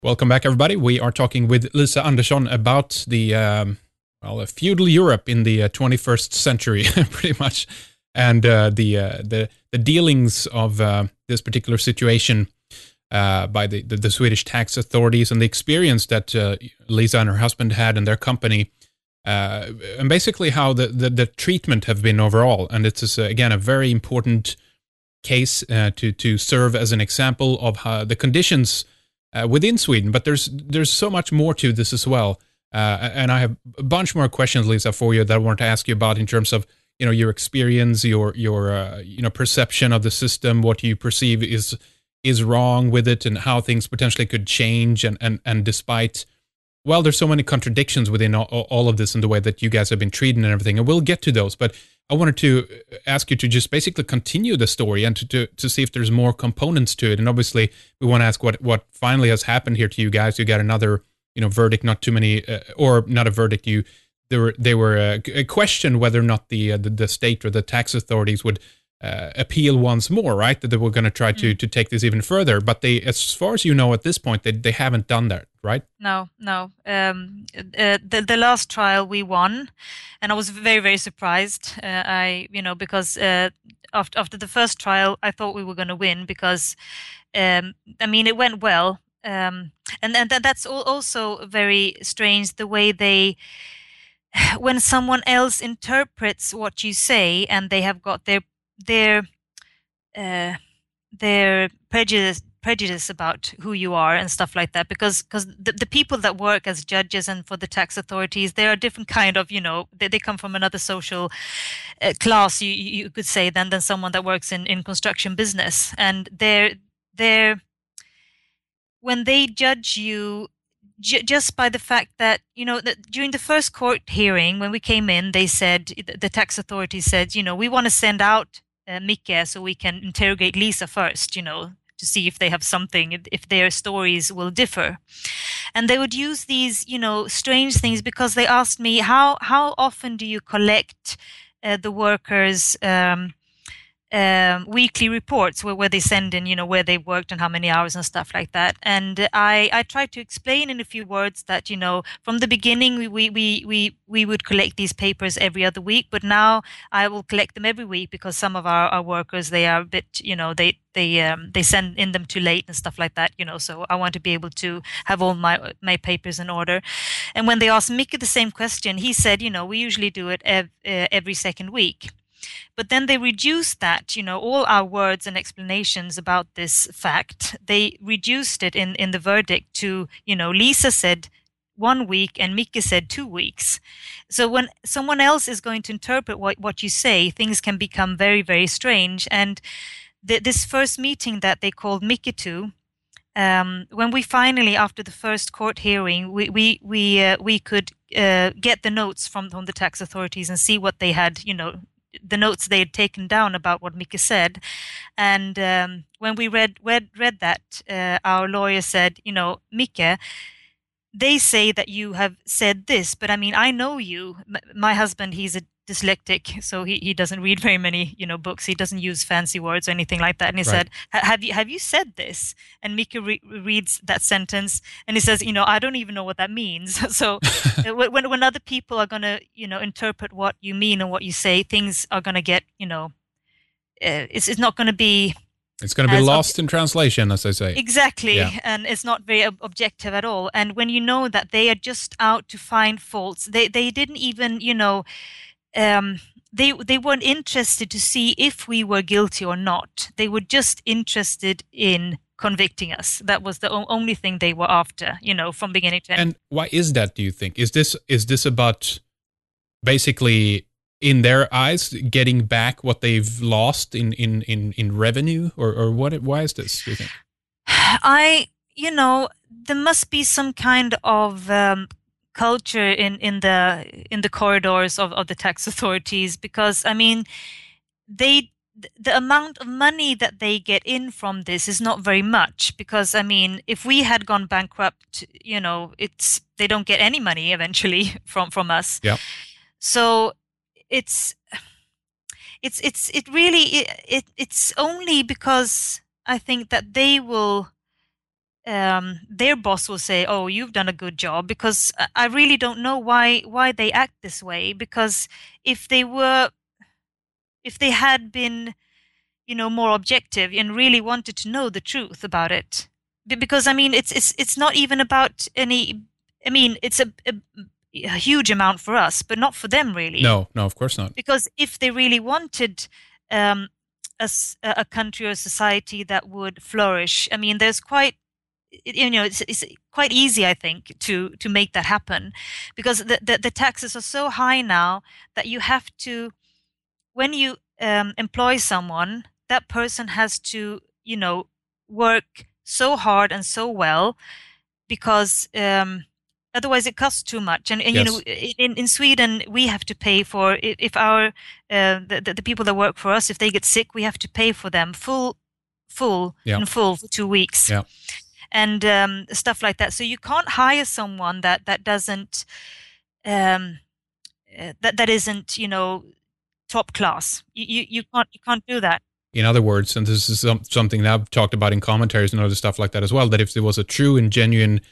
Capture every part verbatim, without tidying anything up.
Welcome back, everybody. We are talking with Lisa Andersson about the um, well, uh, feudal Europe in the uh, twenty-first century, pretty much, and uh, the uh, the the dealings of uh, this particular situation uh, by the, the the Swedish tax authorities and the experience that uh, Lisa and her husband had in their company, uh, and basically how the, the the treatment have been overall. And it is uh, again a very important case uh, to to serve as an example of how the conditions Uh, within Sweden, but there's there's so much more to this as well, uh, and I have a bunch more questions, Lisa, for you that I want to ask you about in terms of you know your experience, your your uh, you know perception of the system, what you perceive is is wrong with it, and how things potentially could change, and and and despite well, there's so many contradictions within all, all of this and the way that you guys have been treated and everything, and we'll get to those, but I wanted to ask you to just basically continue the story and to, to, to see if there's more components to it. And obviously, we want to ask what, what finally has happened here to you guys. You got another, you know, verdict, not too many, uh, or not a verdict. You, they were, they were uh, a question whether or not the, uh, the the state or the tax authorities would uh, appeal once more, right? That they were going to try to Mm. to take this even further. But they, as far as you know, at this point, they they haven't done that, right? No, no. Um, uh, the the last trial we won, and I was very very surprised. Uh, I you know because uh, after after the first trial, I thought we were going to win because, um, I mean, it went well. Um, and and that, that's al- also very strange the way they, when someone else interprets what you say and they have got their their uh, their prejudice prejudice about who you are and stuff like that, because because the, the people that work as judges and for the tax authorities, they are a different kind of, you know they, they come from another social uh, class, you you could say, than than someone that works in in construction business. And they're they're when they judge you, j- just by the fact that, you know that during the first court hearing when we came in, they said, the the tax authority said, you know we want to send out uh, Micke so we can interrogate Lisa first, you know to see if they have something, if if their stories will differ. And they would use these, you know strange things, because they asked me, how how often do you collect uh, the workers' um, um, weekly reports, where, where they send in, you know, where they've worked and how many hours and stuff like that. And I, I tried to explain in a few words that, you know, from the beginning, we, we, we, we, we would collect these papers every other week, but now I will collect them every week, because some of our, our workers, they are a bit, you know, they, they, um, they send in them too late and stuff like that, you know, so I want to be able to have all my, my papers in order. And when they asked Mickey the same question, he said, you know, we usually do it ev- uh, every second week. But then they reduced that, you know, all our words and explanations about this fact, they reduced it in, in the verdict to, you know, Lisa said one week and Micke said two weeks. So when someone else is going to interpret what, what you say, things can become very, very strange. And th- this first meeting that they called Micke to, um, when we finally, after the first court hearing, we we we uh, we could uh, get the notes from, from the tax authorities and see what they had, you know, the notes they had taken down about what Micke said. And um, when we read read, read that, uh, our lawyer said, you know, Micke, they say that you have said this, but I mean, I know you. M- my husband, he's a dyslexic, so he, he doesn't read very many, you know, books. He doesn't use fancy words or anything like that. And he Right. said, have you have you said this? And Micke re- reads that sentence and he says, you know, I don't even know what that means. So uh, when when other people are gonna, you know, interpret what you mean and what you say, things are gonna get, you know, uh, it's it's not gonna be It's going to be as ob- lost in translation, as I say. Yeah. exactly, and it's not very ob- objective at all. And when you know that they are just out to find faults, they they didn't even, you know, um, they they weren't interested to see if we were guilty or not. They were just interested in convicting us. That was the o- only thing they were after, you know, from beginning to end. And why is that, do you think? Is this is this about basically, in their eyes, getting back what they've lost in in in, in revenue, or or what? Why is this, do you think? I, you know, there must be some kind of um, culture in in the in the corridors of, of the tax authorities, because I mean, they the amount of money that they get in from this is not very much, because I mean, if we had gone bankrupt, you know, it's they don't get any money eventually from from us. Yeah. So it's it's it's it really it, it it's only because I think that they will um, their boss will say, "Oh, you've done a good job," because I I really don't know why why they act this way. Because if they were, if they had been, you know, more objective and really wanted to know the truth about it, Be- because I mean, it's it's it's not even about any. I mean, it's a, a, a huge amount for us, but not for them really. No, no, of course not. Because if they really wanted um, a, s- a country or society that would flourish, I mean, there's quite, you know, it's, it's quite easy, I think, to to make that happen, because the, the the taxes are so high now that you have to, when you um, employ someone, that person has to, you know, work so hard and so well, because um, otherwise it costs too much. And, and you know, Yes. in, in Sweden, we have to pay for, i- if our uh, the, the the people that work for us, if they get sick, we have to pay for them full, full Yeah. in full for two weeks, Yeah. and um, stuff like that. So you can't hire someone that that doesn't um, uh, that that isn't, you know, top class. You, you you can't you can't do that. In other words, and this is some, something that I've talked about in commentaries and other stuff like that as well, that if there was a true and genuine,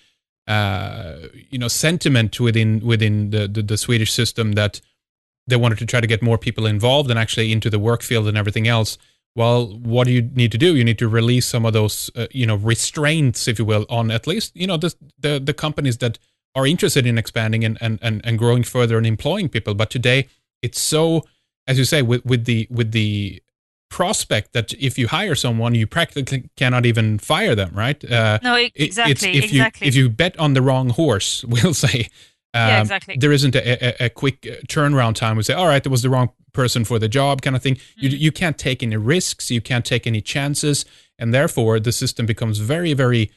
uh, you know, sentiment within within the, the, the Swedish system that they wanted to try to get more people involved and actually into the work field and everything else, well, what do you need to do? You need to release some of those, uh, you know, restraints, if you will, on at least, you know, the the, the companies that are interested in expanding and, and, and, and growing further and employing people. But today, it's so, as you say, with, with the with the prospect that if you hire someone, you practically cannot even fire them, right? Uh, No, e- it- exactly, it's if exactly. you if you bet on the wrong horse, we'll say, um, Yeah, exactly. there isn't a, a, a quick uh, turnaround time. We say, all right, that was the wrong person for the job, kind of thing. You you can't take any risks, you can't take any chances, and therefore the system becomes very very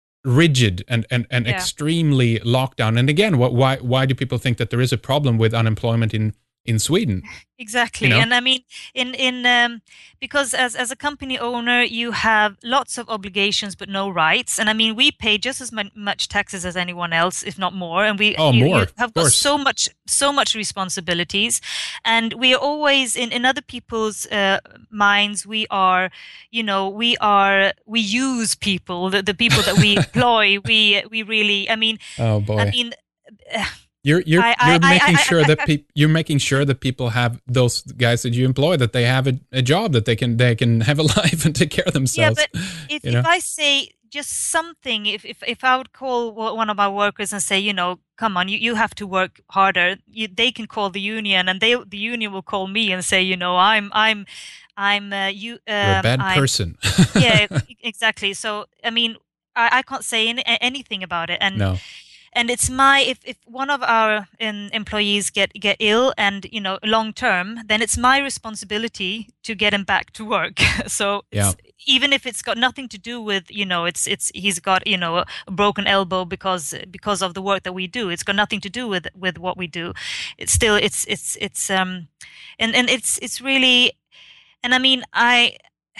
rigid and and, and Yeah. extremely locked down. And again, what why why do people think that there is a problem with unemployment in in Sweden? Exactly. You know? And I mean, in in um, because as as a company owner, you have lots of obligations but no rights. And I mean, we pay just as mu- much taxes as anyone else, if not more. And we Oh, you, more, you of have got course. so much so much responsibilities, and we are always in in other people's uh, minds. We are, you know, we are we use people, the, the people that we employ. We we really. I mean, Oh boy. I mean. You're you're I, I, you're I, making I, sure I, that I, peop you're making sure that people have those guys that you employ, that they have a, a job, that they can they can have a life and take care of Yeah, themselves. but if, you know? if I say just something, if, if, if I would call wo- one of my workers and say, you know, come on, you, you have to work harder, you, they can call the union, and they the union will call me and say, you know, I'm I'm I'm uh, you You're a um bad I'm person. yeah, e- exactly. So I mean, I, I can't say any, anything about it, and No. and it's my, if, if one of our um, employees get get ill, and you know, long term, then it's my responsibility to get him back to work. So Yeah. it's, even if it's got nothing to do with, you know, it's it's he's got, you know, a broken elbow because because of the work that we do, it's got nothing to do with with what we do. It's still it's it's it's um and and it's it's really, and I mean, I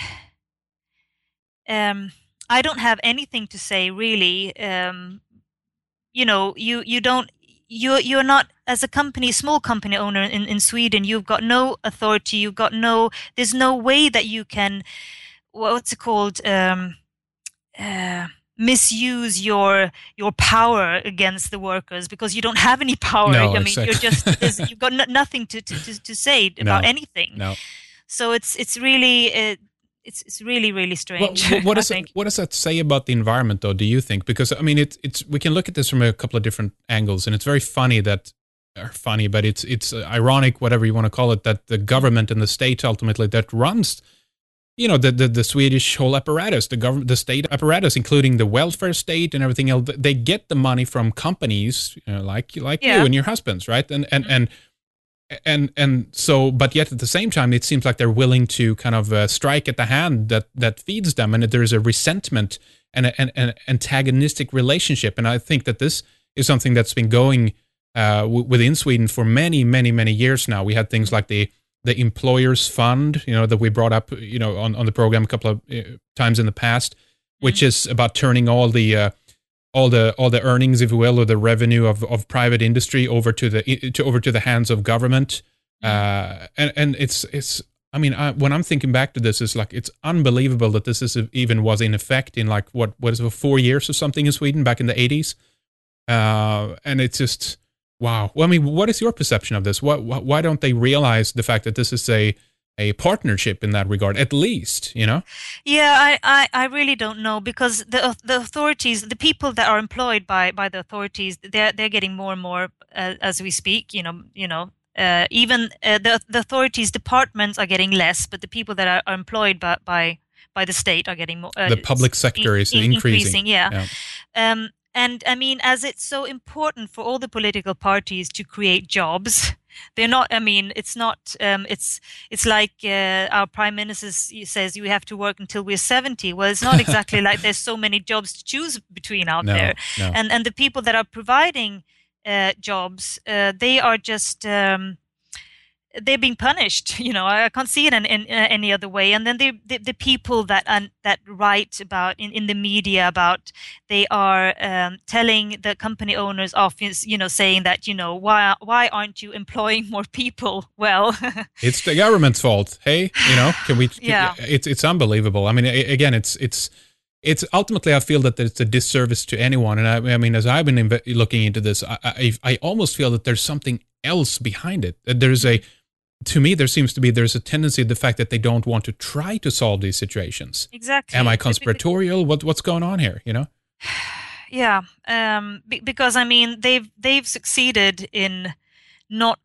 um I don't have anything to say really. um you know, you you don't, you you're not, as a company, small company owner in in Sweden, you've got no authority, you've got no, there's no way that you can, what's it called, um uh, misuse your your power against the workers, because you don't have any power. No, I mean, you're exactly. just, there's, you've got no, nothing to, to to to say about No. anything. No. So it's it's really uh, it's it's really really Well, strange. wh- what I does think. it, what does that say about the environment, though? Do you think? Because I mean, it's it's we can look at this from a couple of different angles, and it's very funny that, or funny, but it's it's ironic, whatever you want to call it, that the government and the state ultimately that runs, you know, the the, the Swedish whole apparatus, the government, the state apparatus, including the welfare state and everything else, they get the money from companies, you know, like like Yeah. you and your husbands, right? And and and and and so, but yet at the same time, it seems like they're willing to kind of uh, strike at the hand that that feeds them, and that there's a resentment and a, an, an antagonistic relationship. And I think that this is something that's been going uh, w- within Sweden for many, many, many years now. We had things like the the employers fund, you know, that we brought up, you know, on, on the program a couple of uh, times in the past, which Mm. is about turning all the uh, all the all the earnings, if you will, or the revenue of, of private industry over to the to over to the hands of government. Uh, and and it's it's I mean, I, when I'm thinking back to this, it's like it's unbelievable that this is even was in effect in like what what is it, four years or something in Sweden back in the eighties, uh, and it's just wow. Well, I mean, what is your perception of this? What, why don't they realize the fact that this is a a partnership in that regard, at least, you know? Yeah, I, I, I really don't know, because the the authorities, the people that are employed by, by the authorities, they're they're getting more and more uh, as we speak. You know, you know, uh, even uh, the the authorities departments are getting less, but the people that are, are employed by, by by the state are getting more. Uh, The public sector in, is in, increasing. increasing. Yeah. Yeah. Um, and I mean, as it's so important for all the political parties to create jobs, they're not. I mean, it's not. Um, it's it's like uh, our prime minister says you have to work until we're seventy. Well, it's not exactly like there's so many jobs to choose between out No, there. no. And and the people that are providing uh, jobs, uh, they are just. Um, they're being punished. You know, I can't see it in, in uh, any other way. And then the the, the people that uh, that write about in, in the media about, they are um, telling the company owners often, you know, saying that, you know, why why aren't you employing more people? Well, it's the government's fault. Hey, you know, can we? Yeah. It's it's unbelievable. I mean, again, it's it's. It's ultimately, I feel that it's a disservice to anyone. And I, I mean, as I've been inv- looking into this, I, I, I almost feel that there's something else behind it. There's a, to me, there seems to be, there's a tendency, the fact that they don't want to try to solve these situations. Exactly. Am I conspiratorial? What What's going on here, you know? Yeah, um, be- because I mean, they've they've succeeded in not.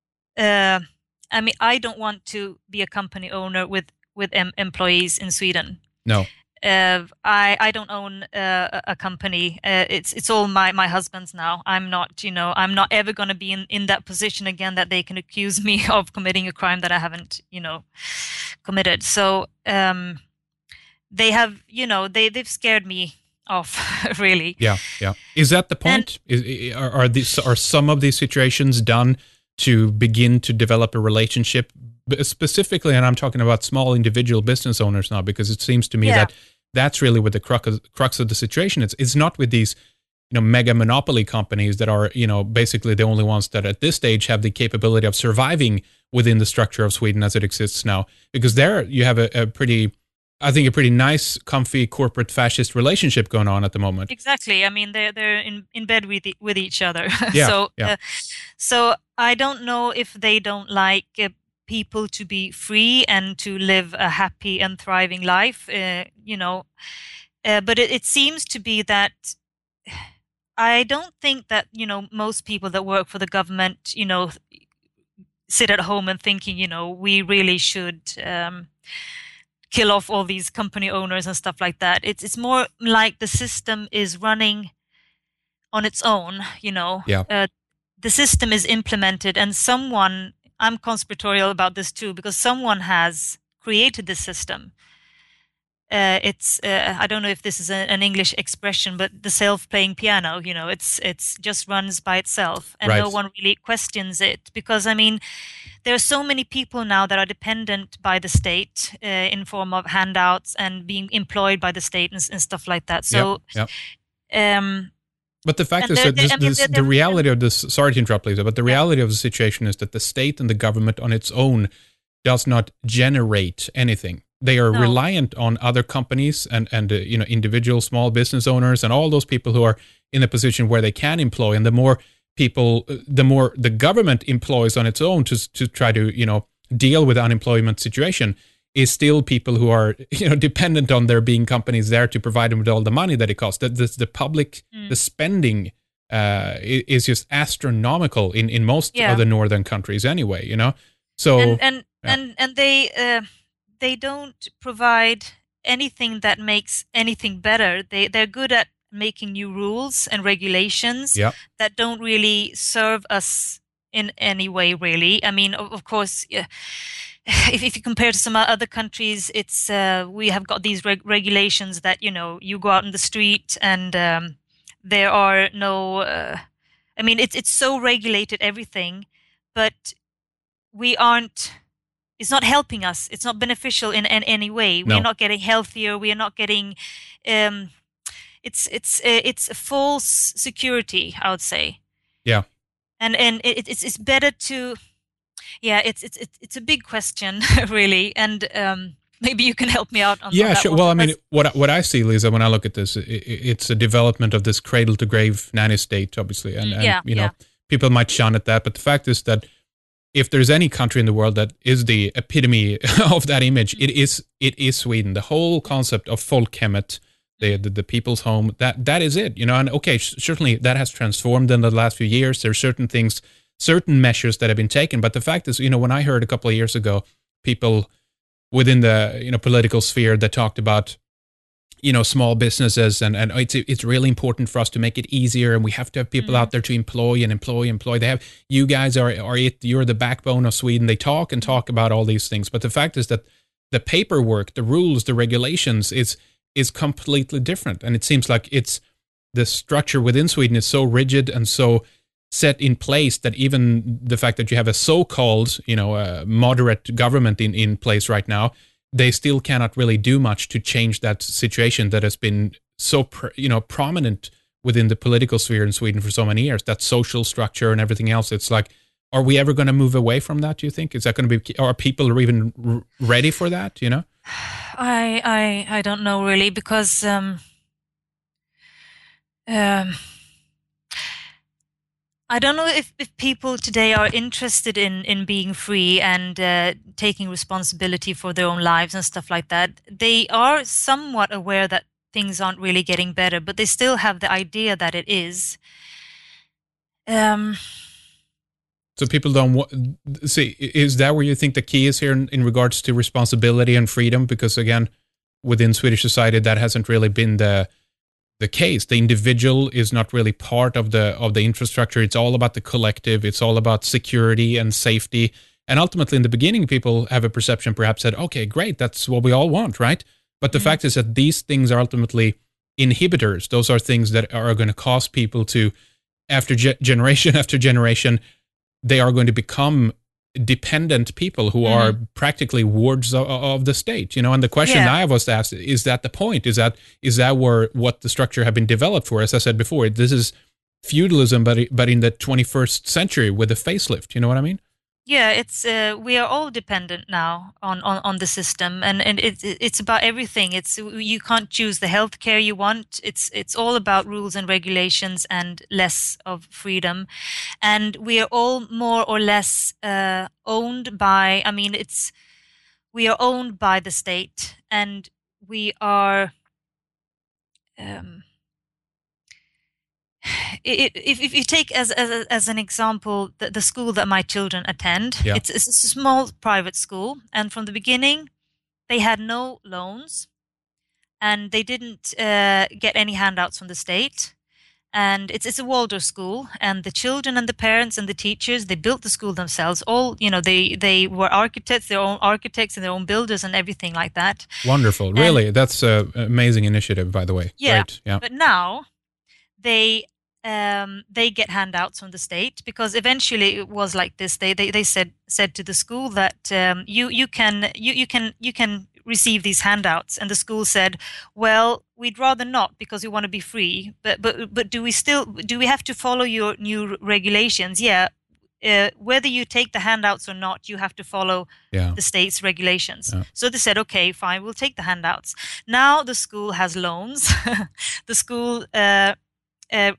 Uh, I mean, I don't want to be a company owner with with em- employees in Sweden. No. Uh, I I don't own uh, a company. Uh, it's it's all my, my husband's now. I'm not, you know, I'm not ever going to be in, in that position again that they can accuse me of committing a crime that I haven't, you know, committed. So um, they have, you know, they they've scared me off, really. Yeah, yeah. Is that the point? And, is, are are these are some of these situations done to begin to develop a relationship? Specifically, and I'm talking about small individual business owners now, because it seems to me yeah. that that's really what the crux, crux of the situation is. It's not with these, you know, mega monopoly companies that are, you know, basically the only ones that at this stage have the capability of surviving within the structure of Sweden as it exists now. Because there you have a, a pretty, I think, a pretty nice, comfy corporate fascist relationship going on at the moment. Exactly. I mean, they're they're in, in bed with the, with each other. Yeah, so yeah. Uh, so I don't know if they don't like Uh, people to be free and to live a happy and thriving life, uh, you know. Uh, but it, it seems to be that I don't think that, you know, most people that work for the government, you know, sit at home and thinking, you know, we really should um, kill off all these company owners and stuff like that. It's it's more like the system is running on its own, you know. Yeah. Uh, the system is implemented, and someone, I'm conspiratorial about this too, because someone has created this system. Uh, it's uh, I don't know if this is a, an English expression, but the self-playing piano, you know, it's it's just runs by itself, and Right. no one really questions it. Because I mean, there are so many people now that are dependent by the state uh, in form of handouts and being employed by the state and, and stuff like that. So. Yep, yep. Um, But the fact And is they're- that this, they're- I mean, this, they're- the they're- reality of this, sorry to interrupt, Lisa, but the Yeah. reality of the situation is that the state and the government on its own does not generate anything. They are No. reliant on other companies and, and uh, you know, individual small business owners and all those people who are in a position where they can employ. And the more people, uh, the more the government employs on its own to, to try to, you know, deal with the unemployment situation, is still people who are, you know, dependent on there being companies there to provide them with all the money that it costs. The, the, the public, Mm. the spending uh, i- is just astronomical in, in most Yeah. of the northern countries anyway, you know? So, and and yeah. and and they uh, they don't provide anything that makes anything better. They they're good at making new rules and regulations yeah, that don't really serve us in any way, really. I mean, of, of course, yeah, if, if you compare to some other countries, it's uh, we have got these reg- regulations that, you know, you go out in the street and um, there are no. Uh, I mean, it's it's so regulated, everything, but we aren't. It's not helping us. It's not beneficial in, in any way. No. We're not getting healthier. We are not getting. Um, it's it's uh, it's a false security, I would say. yeah. And and it, it's it's better to Yeah, it's it's it's it's a big question, really, and um, maybe you can help me out on, on Yeah, that sure. one. Well, I mean, Because, what what I see, Lisa, when I look at this, i i- it's a development of this cradle to grave nanny state, obviously, and mm, and yeah, you know, yeah, people might shun at that, but the fact is that if there's any country in the world that is the epitome of that image, mm, it is it is Sweden. The whole concept of folkhemmet, the, mm, the the people's home, that that is it. You know, and okay, sh- certainly that has transformed in the last few years. There are certain things, certain measures that have been taken, but the fact is, you know, when I heard a couple of years ago, people within the you know political sphere that talked about you know small businesses and and it's it's really important for us to make it easier and we have to have people mm, out there to employ and employ employ they have you guys are are it you're the backbone of Sweden. They talk and mm, talk about all these things, but the fact is that the paperwork, the rules, the regulations is is completely different, and it seems like it's the structure within Sweden is so rigid and so set in place that even the fact that you have a so-called you know uh, moderate government in in place right now, they still cannot really do much to change that situation that has been so pr- you know prominent within the political sphere in Sweden for so many years. That social structure and everything else. It's like, are we ever going to move away from that? Do you think is that going to be? Are people even r- ready for that? You know? I I I don't know really because um, um, I don't know if, if people today are interested in, in being free and uh, taking responsibility for their own lives and stuff like that. They are somewhat aware that things aren't really getting better, but they still have the idea that it is. Um, So people don't wa- see. Is that where you think the key is here in, in regards to responsibility and freedom? Because again, within Swedish society, that hasn't really been the the case. The individual is not really part of the of the infrastructure. It's all about the collective. It's all about security and safety. And ultimately, in the beginning, people have a perception, perhaps that okay, great, that's what we all want, right? But the mm, fact is that these things are ultimately inhibitors. Those are things that are going to cause people to, after ge- generation after generation, they are going to become dependent people who are mm, practically wards of, of the state, you know. And the question yeah. I was asked, is that the point? Is that is that where what the structure have been developed for? As I said before, this is feudalism, but but in the twenty-first century with a facelift. You know what I mean? Yeah, it's uh, we are all dependent now on, on, on the system, and and it's it's about everything. It's you can't choose the healthcare you want. It's it's all about rules and regulations and less of freedom, and we are all more or less uh, owned by. I mean, it's we are owned by the state, and we are. Um, if, if you take as as, as an example the, the school that my children attend, Yeah. it's, it's a small private school, and from the beginning they had no loans and they didn't uh, get any handouts from the state. And it's it's a Waldorf school, and the children and the parents and the teachers, they built the school themselves. All you know, they they were architects, their own architects and their own builders and everything like that. Wonderful. And Really, that's an amazing initiative, by the way. yeah, Great. Yeah. but now they um, they get handouts from the state, because eventually it was like this. They they, they said said to the school that um, you you can you you can you can receive these handouts, and the school said, well, we'd rather not because we want to be free. But but but do we still do we have to follow your new regulations? Yeah. Uh, whether you take the handouts or not, you have to follow Yeah. the state's regulations. Yeah. So they said, okay, fine, we'll take the handouts. Now the school has loans. The school uh, uh,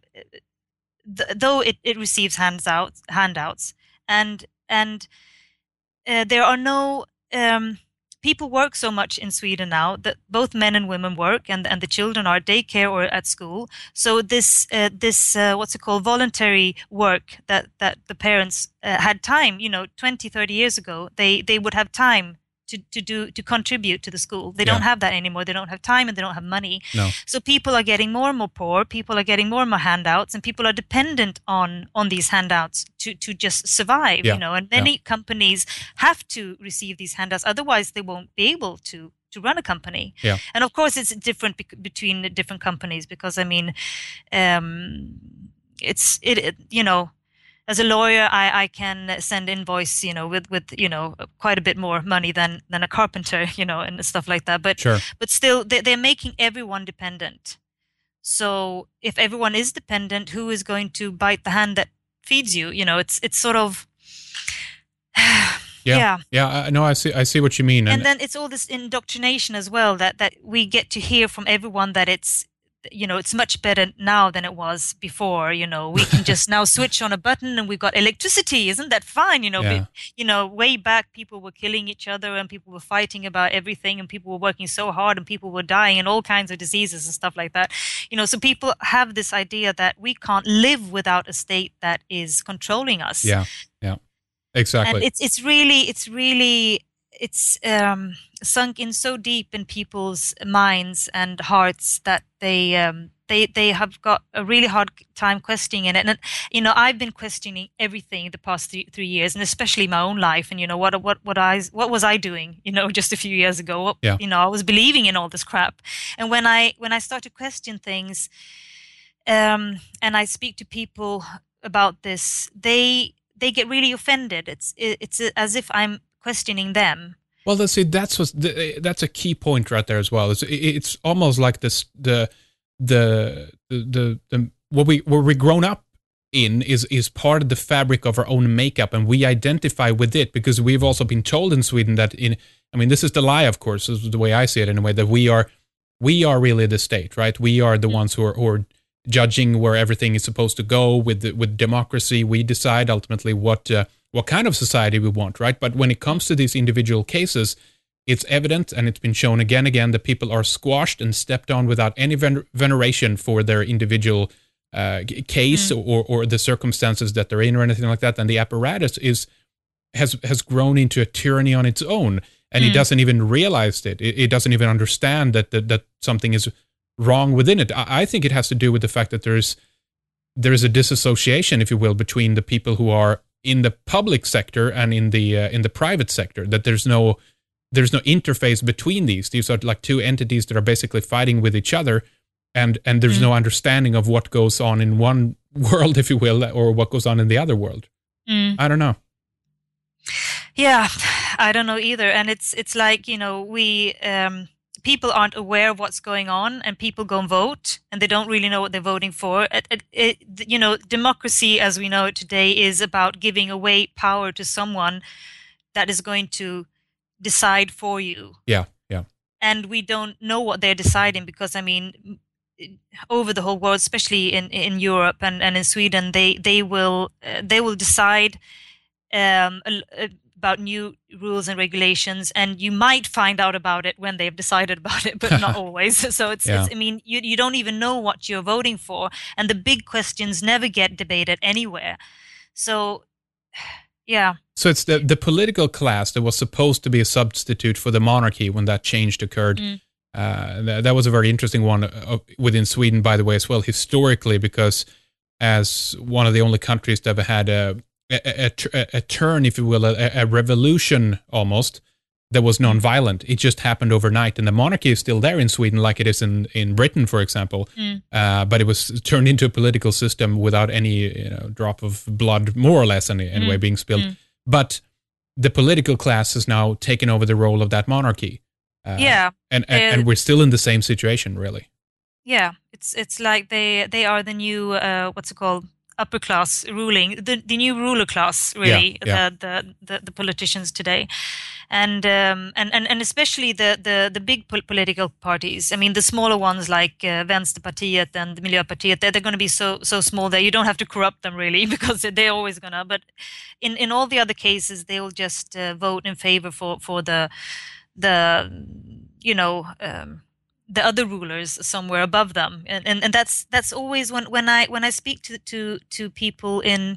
th- though it, it receives hands out, handouts, and and uh, there are no um, people work so much in Sweden now that both men and women work, and and the children are at daycare or at school. So this uh, this uh, what's it called, voluntary work that that the parents uh, had time, you know, twenty, thirty years ago, they they would have time to, to do to contribute to the school. They Yeah. don't have that anymore. They don't have time and they don't have money. No. So people are getting more and more poor. People are getting more and more handouts, and people are dependent on on these handouts to to just survive. Yeah. You know, and Yeah. many companies have to receive these handouts, otherwise they won't be able to to run a company. Yeah. And of course, it's different bec- between the different companies, because I mean, um, it's it, it you know as a lawyer, I, I can send invoice, you know, with, with, you know, quite a bit more money than, than a carpenter, you know, and stuff like that. But, Sure. but still they, they're making everyone dependent. So if everyone is dependent, who is going to bite the hand that feeds you? You know, it's, it's sort of, Yeah, yeah. yeah. I, no, I see. I see what you mean. And, and then it's all this indoctrination as well, that that we get to hear from everyone that it's, you know, it's much better now than it was before. You know, we can just now switch on a button and we've got electricity. Isn't that fine? You know, yeah. but, you know, way back people were killing each other and people were fighting about everything and people were working so hard and people were dying and all kinds of diseases and stuff like that. You know, so people have this idea that we can't live without a state that is controlling us. Yeah, yeah, exactly. And it's it's really it's really it's um, sunk in so deep in people's minds and hearts that they um, they they have got a really hard time questioning it. And you know, I've been questioning everything the past three, three years, and especially my own life. And you know, what what what I what was I doing? You know, just a few years ago. What, yeah. You know, I was believing in all this crap. And when I when I start to question things, um, and I speak to people about this, they they get really offended. It's it's as if I'm questioning them. Well, let's see. That's what, that's a key point right there as well. It's it's almost like this the the the the, the what we what we grown up in is is part of the fabric of our own makeup, and we identify with it because we've also been told in Sweden that in I mean this is the lie, of course, this is the way I see it anyway, that we are we are really the state, right? We are the mm-hmm. ones who are, who are judging where everything is supposed to go with the, with democracy. We decide ultimately what uh, what kind of society we want, right? But when it comes to these individual cases, it's evident, and it's been shown again and again, that people are squashed and stepped on without any ven- veneration for their individual uh, case mm. or or the circumstances that they're in or anything like that. And the apparatus is has has grown into a tyranny on its own, and mm. it doesn't even realize it. It, it doesn't even understand that, that that something is wrong within it. I, I think it has to do with the fact that there's there's a disassociation, if you will, between the people who are in the public sector and in the uh, in the private sector. That there's no there's no interface between these. These are like two entities that are basically fighting with each other, and and there's mm. no understanding of what goes on in one world, if you will, or what goes on in the other world. Mm. I don't know. Yeah, I don't know either. And it's it's like, you know, we um, people aren't aware of what's going on, and people go and vote, and they don't really know what they're voting for. It, it, it, you know, democracy as we know it today is about giving away power to someone that is going to decide for you. Yeah, yeah. And we don't know what they're deciding because, I mean, over the whole world, especially in, in Europe and, and in Sweden, they they will uh, they will decide um, about new rules and regulations, and you might find out about it when they've decided about it, but not always. So it's, yeah. it's I mean, you you don't even know what you're voting for, and the big questions never get debated anywhere. So, yeah. So it's the the political class that was supposed to be a substitute for the monarchy when that change occurred. Mm. Uh, that, that was a very interesting one uh, within Sweden, by the way, as well, historically, because as one of the only countries that have had a a, a, a turn, if you will, a, a revolution almost, that was non-violent. It just happened overnight, and the monarchy is still there in Sweden, like it is in, in Britain, for example. Mm. Uh, but it was turned into a political system without any you know, drop of blood, more or less, any, anyway, mm. being spilled. Mm. But the political class has now taken over the role of that monarchy. Uh, yeah, and and, uh, and we're still in the same situation, really. Yeah, it's it's like they they are the new uh, what's it called, upper class ruling, the the new ruler class, really. Yeah, yeah. The, the the the politicians today, and um and and, and especially the the the big pol- political parties. I mean, the smaller ones like uh, Vänsterpartiet and Miljöpartiet, they're, they're going to be so so small that you don't have to corrupt them really, because they're always gonna. But in in all the other cases, they will just uh, vote in favor for for the. the you know um, the other rulers somewhere above them, and, and and that's that's always when when I when I speak to to to people in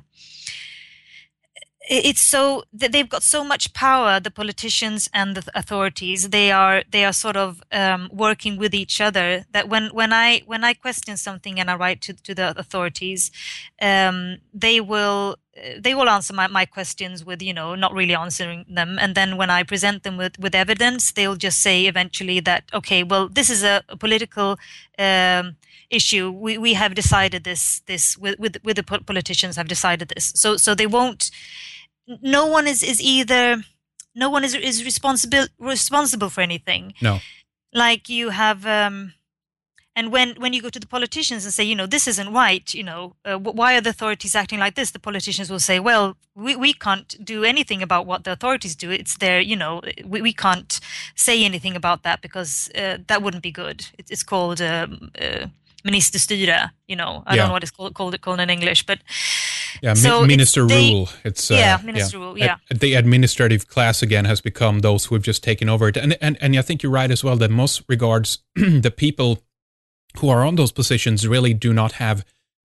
it's so that they've got so much power, the politicians and the authorities. They are they are sort of um, working with each other. That when when I when I question something and I write to to the authorities, um, they will they will answer my, my questions with you know not really answering them. And then when I present them with, with evidence, they'll just say eventually that okay, well, this is a, a political um, issue. We we have decided this this with with with the politicians have decided this. So so they won't. No one is, is either, no one is is responsible responsible for anything. No, like you have, um, And when, when you go to the politicians and say, you know, this isn't right, you know, uh, why are the authorities acting like this? The politicians will say, well, we, we can't do anything about what the authorities do. It's their, you know, we, we can't say anything about that because uh, that wouldn't be good. It, it's called um, uh, ministerstyre, you know, I Yeah. don't know what it's called, called, called in English, but Yeah, so mi- minister it's, they, rule. It's uh, yeah, minister yeah. rule, yeah. Ad- the administrative class again has become those who have just taken over it, and and and I think you're right as well that most regards the people who are on those positions really do not have.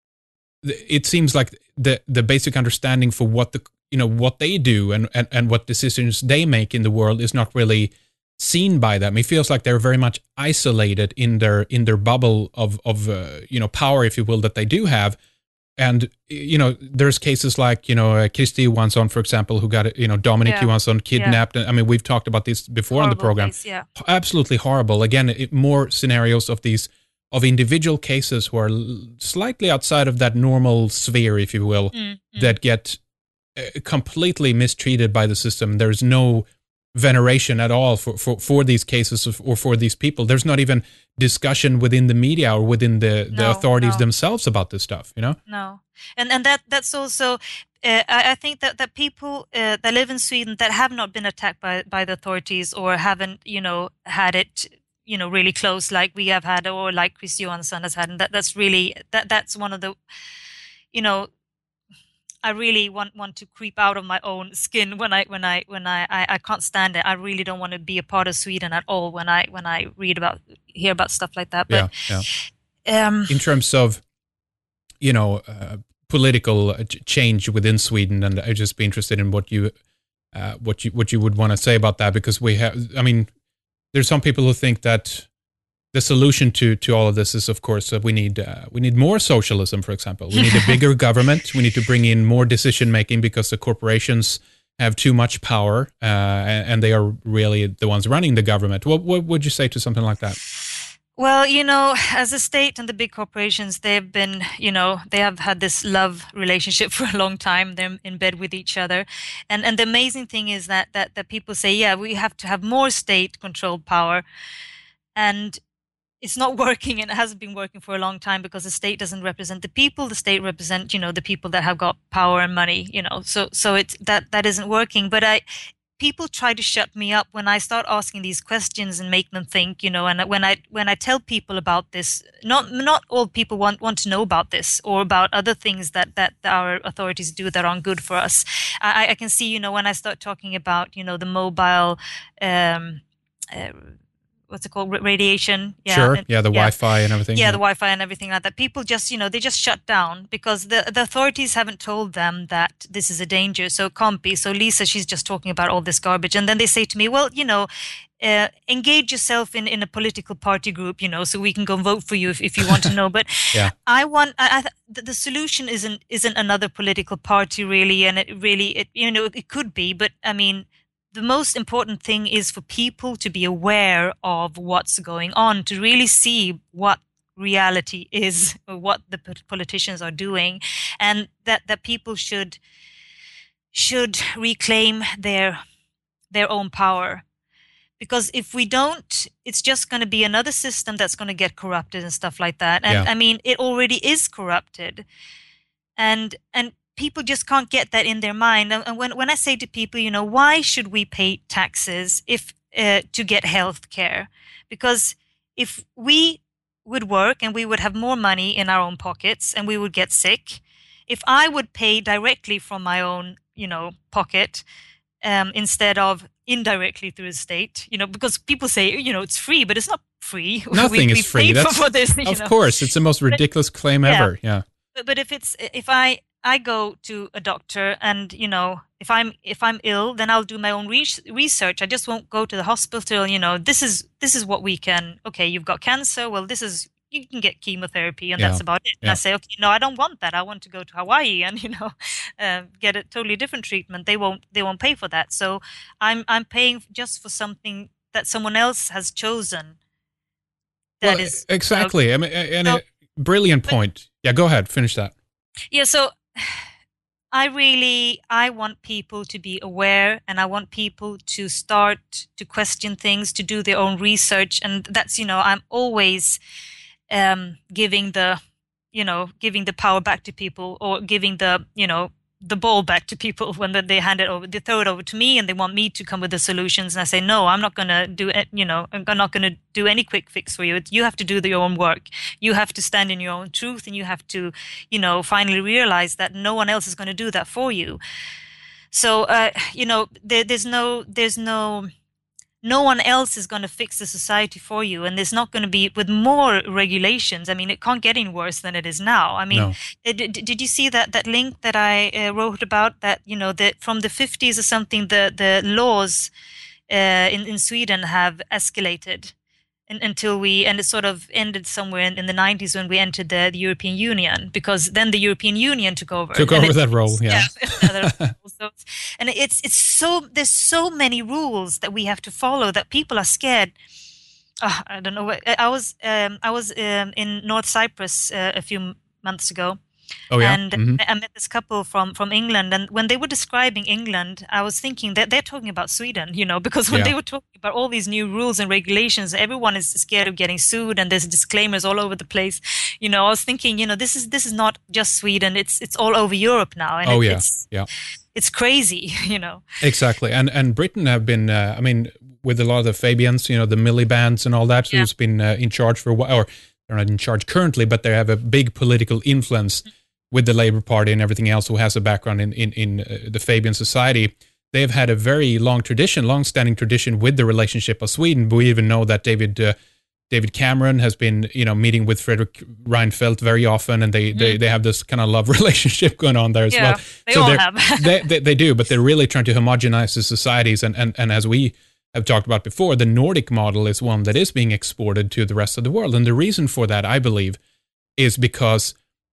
It seems like the the basic understanding for what the you know what they do and and and what decisions they make in the world is not really seen by them. It feels like they're very much isolated in their in their bubble of of uh, you know power, if you will, that they do have. And, you know, there's cases like, you know, uh, Christy Johansson, for example, who got, you know, Dominic Yeah. Johansson kidnapped. Yeah. I mean, we've talked about this before on the program. Case, yeah. Absolutely horrible. Again, it, more scenarios of these, of individual cases who are l- slightly outside of that normal sphere, if you will, Mm, mm. that get uh, completely mistreated by the system. There's no veneration at all for, for, for these cases of, or for these people. There's not even discussion within the media or within the, the No, authorities no. themselves about this stuff, you know? No, and and that that's also. Uh, I, I think that that people uh, that live in Sweden that have not been attacked by by the authorities or haven't, you know, had it, you know, really close like we have had or like Chris Johansson has had, and that that's really that that's one of the, you know. I really want, want to creep out of my own skin when I when I when I, I, I can't stand it. I really don't want to be a part of Sweden at all when I when I read about hear about stuff like that. But yeah, yeah. Um, in terms of, you know, uh, political change within Sweden, and I'd just be interested in what you uh, what you what you would want to say about that, because we have. I mean, there's some people who think that the solution to, to all of this is, of course, that we need uh, we need more socialism, for example. We need a bigger government. We need to bring in more decision making because the corporations have too much power, uh, and, and they are really the ones running the government. What, what would you say to something like that? Well, you know, as a state and the big corporations, they've been, you know, they have had this love relationship for a long time. They're in bed with each other. And and the amazing thing is that that, that people say, yeah, we have to have more state-controlled power. And it's not working, and it hasn't been working for a long time because the state doesn't represent the people. The state represent, you know, the people that have got power and money, you know, so so it's that that isn't working. But I people try to shut me up when I start asking these questions and make them think, you know, and when I when I tell people about this, not not all people want want to know about this or about other things that that our authorities do that aren't good for us. I, I can see, you know, when I start talking about, you know, the mobile um uh, what's it called, radiation, yeah, sure, and, yeah, the yeah. Wi-Fi and everything. Yeah, yeah, the Wi-Fi and everything like that. People just, you know, they just shut down because the the authorities haven't told them that this is a danger. So it can't be. So Lisa, she's just talking about all this garbage, and then they say to me, well, you know, uh, engage yourself in in a political party group, you know, so we can go vote for you if, if you want to know. But yeah. I want I, I, the, the solution isn't isn't another political party really, and it really it you know it could be, but I mean. The most important thing is for people to be aware of what's going on, to really see what reality is, or what the politicians are doing, and that, that people should should reclaim their their own power. Because if we don't, it's just going to be another system that's going to get corrupted and stuff like that. And yeah. I mean, it already is corrupted. And and people just can't get that in their mind. And when when I say to people, you know, why should we pay taxes if uh, to get health care? Because if we would work and we would have more money in our own pockets and we would get sick, if I would pay directly from my own, you know, pocket um, instead of indirectly through the state, you know, because people say, you know, it's free, but it's not free. Nothing we, is we free. For, That's, for this, of know? course, it's the most ridiculous but, claim yeah. ever. Yeah. But, but if it's if I I go to a doctor and, you know, if I'm if I'm ill, then I'll do my own re- research. I just won't go to the hospital. You know, this is this is what we can. Okay, you've got cancer. Well, this is. You can get chemotherapy and yeah. that's about it. And yeah. I say, okay, no, I don't want that. I want to go to Hawaii and, you know, uh, get a totally different treatment. They won't, they won't pay for that. So I'm, I'm paying just for something that someone else has chosen. That well, is exactly. You know, I mean, and so, a brilliant point. But, yeah, go ahead. Finish that. Yeah. So I really, I want people to be aware, and I want people to start to question things, to do their own research. And that's, you know, I'm always, um, giving the, you know, giving the power back to people, or giving the, you know, the ball back to people when they hand it over, they throw it over to me and they want me to come with the solutions. And I say, no, I'm not going to do it. You know, I'm not going to do any quick fix for you. You have to do your own work. You have to stand in your own truth, and you have to, you know, finally realize that no one else is going to do that for you. So, uh, you know, there, there's no, there's no, no one else is going to fix the society for you. And there's not going to be, with more regulations, I mean, it can't get any worse than it is now. I mean, no. did, did you see that, that link that I uh, wrote about that, you know, that from the fifties or something, the, the laws uh, in, in Sweden have escalated in, until we, and it sort of ended somewhere in, in the nineties when we entered the, the European Union, because then the European Union took over. Took over that role, yeah. yeah so, and it's it's so, there's so many rules that we have to follow that people are scared. Oh, I don't know. I was um, I was um, in North Cyprus uh, a few months ago. Oh, yeah. And mm-hmm. I met this couple from, from England, and when they were describing England, I was thinking that they're talking about Sweden, you know, because when yeah. they were talking about all these new rules and regulations, everyone is scared of getting sued, and there's disclaimers all over the place. You know, I was thinking, you know, this is this is not just Sweden; it's it's all over Europe now, and oh it, yeah, it's yeah, it's crazy, you know. Exactly, and and Britain have been, uh, I mean, with a lot of the Fabians, you know, the Miliband's and all that, yeah. who's been uh, in charge for a while, or they're not in charge currently, but they have a big political influence. Mm-hmm. with the Labour Party and everything else, who has a background in in, in uh, the Fabian society. They've had a very long tradition, long-standing tradition with the relationship of Sweden. We even know that David uh, David Cameron has been, you know, meeting with Fredrik Reinfeldt very often, and they, mm. they, they have this kind of love relationship going on there as yeah, well. They so all have. they, they they do, but they're really trying to homogenize the societies. And, and, and as we have talked about before, the Nordic model is one that is being exported to the rest of the world. And the reason for that, I believe, is because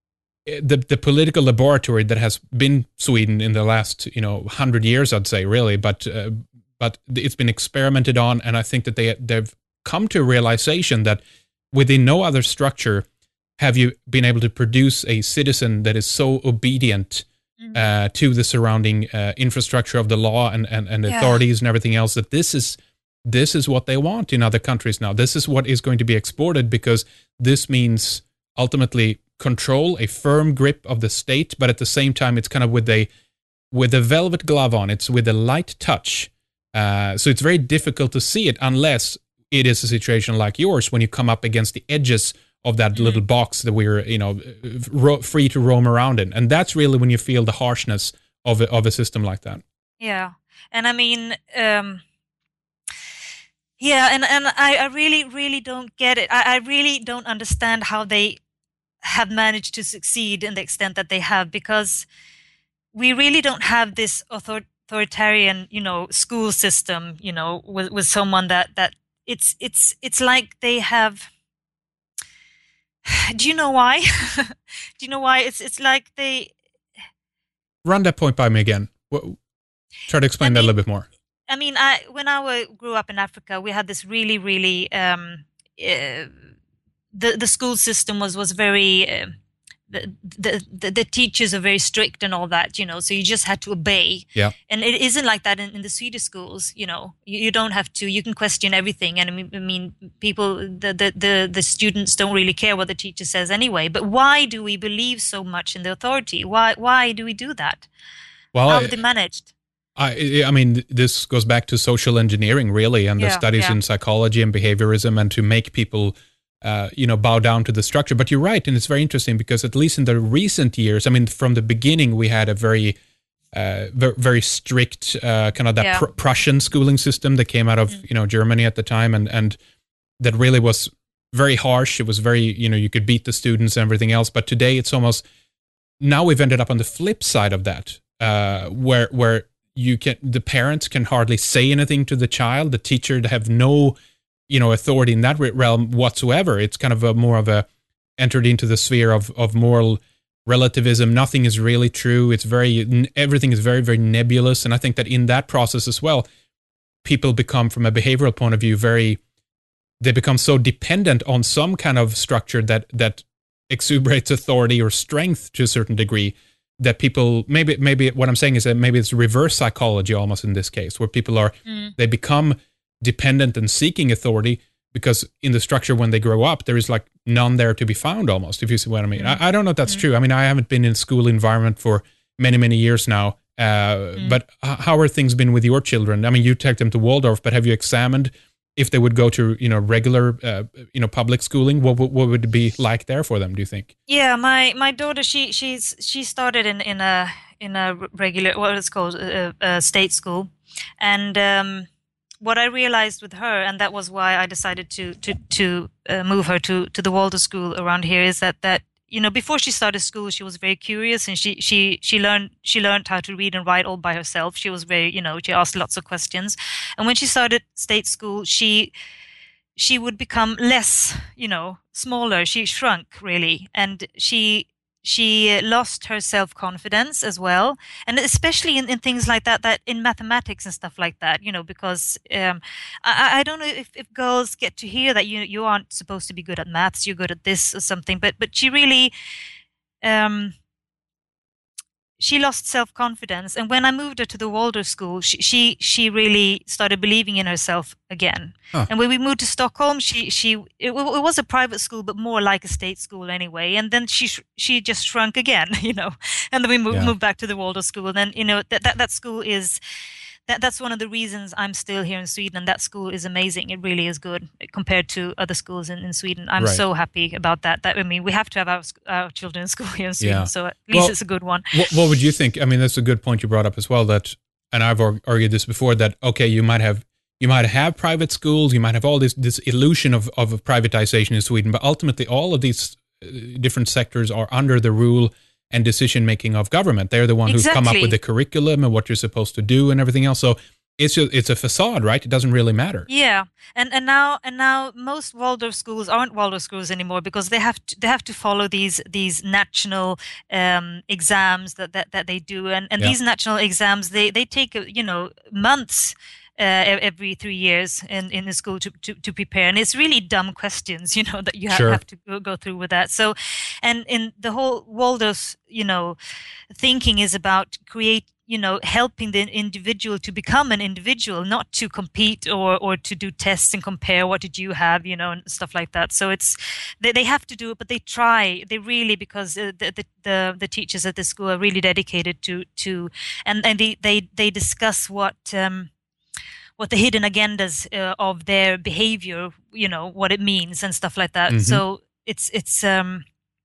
the the political laboratory that has been Sweden in the last, you know, hundred years, I'd say, really, but uh, but it's been experimented on, and I think that they they've come to a realization that within no other structure have you been able to produce a citizen that is so obedient mm-hmm. uh, to the surrounding uh, infrastructure of the law and and, and yeah. authorities and everything else. That this is this is what they want in other countries now. This is what is going to be exported, because this means ultimately control, a firm grip of the state, but at the same time, it's kind of with a with a velvet glove on. It's with a light touch. Uh, so it's very difficult to see it unless it is a situation like yours, when you come up against the edges of that mm. little box that we're, you know, ro- free to roam around in. And that's really when you feel the harshness of a, of a system like that. Yeah. And I mean, um, yeah, and, and I, I really, really don't get it. I, I really don't understand how they have managed to succeed in the extent that they have, because we really don't have this author- authoritarian, you know, school system, you know, with, with someone that, that it's, it's, it's like they have, do you know why? do you know why? It's, it's like they... Run that point by me again. Try to explain I mean, that a little bit more. I mean, I, when I grew up in Africa, we had this really, really, um, uh, The, the school system was was very uh, the, the the teachers are very strict and all that, you know, so you just had to obey. Yeah. And it isn't like that in, in the Swedish schools, you know. You, you don't have to. You can question everything, and I mean, I mean people, the, the the the students don't really care what the teacher says anyway. But why do we believe so much in the authority? Why why do we do that? Well, how have they managed? I I mean, this goes back to social engineering, really, and the yeah, studies yeah. in psychology and behaviorism, and to make people Uh, you know, bow down to the structure. But you're right, and it's very interesting, because at least in the recent years, I mean, from the beginning, we had a very, uh, very, very strict uh, kind of that yeah. pr- Prussian schooling system that came out of, mm. you know, Germany at the time, and and that really was very harsh. It was very, you know, you could beat the students and everything else. But today, it's almost, now we've ended up on the flip side of that, uh, where where you can, the parents can hardly say anything to the child, the teacher have no, you know, authority in that realm whatsoever. It's kind of a more of a entered into the sphere of, of moral relativism. Nothing is really true. It's very, everything is very, very nebulous. And I think that in that process as well, people become, from a behavioral point of view, very, they become so dependent on some kind of structure that, that exuberates authority or strength to a certain degree, that people, maybe, maybe what I'm saying is that maybe it's reverse psychology almost in this case, where people are, mm. they become dependent and seeking authority, because in the structure when they grow up, there is like none there to be found almost, if you see what I mean. Mm. I, I don't know if that's mm. true. I mean, I haven't been in a school environment for many, many years now. Uh, mm. But how are things been with your children? I mean, you take them to Waldorf, but have you examined if they would go to, you know, regular, uh, you know, public schooling? What, what what would it be like there for them, do you think? Yeah, my, my daughter, she she's she started in, in a in a regular, what it's called, a, a state school, and um, what I realized with her, and that was why I decided to to to uh, move her to to the Waldorf school around here, is that that. You know, before she started school, she was very curious, and she she she learned she learned how to read and write all by herself. She was very, you know, she asked lots of questions, and when she started state school, she she would become less, you know, smaller. She shrunk really, and she she lost her self-confidence as well, and especially in, in things like that, that in mathematics and stuff like that, you know, because um, I, I don't know if, if girls get to hear that you you aren't supposed to be good at maths, you're good at this or something, but but she really um, she lost self-confidence, and when I moved her to the Waldorf school, she she, she really started believing in herself again. Huh. And when we moved to Stockholm, she she it, it was a private school, but more like a state school anyway. And then she she just shrunk again, you know. And then we moved, yeah. moved back to the Waldorf school. And then, you know, that that, that school is that that's one of the reasons I'm still here in Sweden. And that school is amazing. It really is good compared to other schools in, in Sweden. I'm right. so happy about that. That I mean, we have to have our, our children in school here in Sweden, yeah. so at least well, it's a good one. What, what would you think? I mean, that's a good point you brought up as well. That, and I've argued this before, that okay, you might have you might have private schools, you might have all this this illusion of of privatization in Sweden, but ultimately, all of these different sectors are under the rule and decision making of government. They're the one exactly. who's come up with the curriculum and what you're supposed to do and everything else. So it's a, it's a facade, right? It doesn't really matter. Yeah, and and now and now most Waldorf schools aren't Waldorf schools anymore because they have to, they have to follow these these national um, exams that, that that they do, and and yeah. these national exams they they take you know months. Uh, every three years in, in the school to, to, to prepare. And it's really dumb questions, you know, that you have, sure. have to go, go through with that. So, and in the whole Waldorf, you know, thinking is about create, you know, helping the individual to become an individual, not to compete or, or to do tests and compare what did you have, you know, and stuff like that. So it's, they, they have to do it, but they try, they really, because the, the, the, the teachers at the school are really dedicated to, to, and, and they, they, they discuss what, um, what the hidden agendas uh, of their behavior, you know, what it means and stuff like that. Mm-hmm. So it's, it's, um,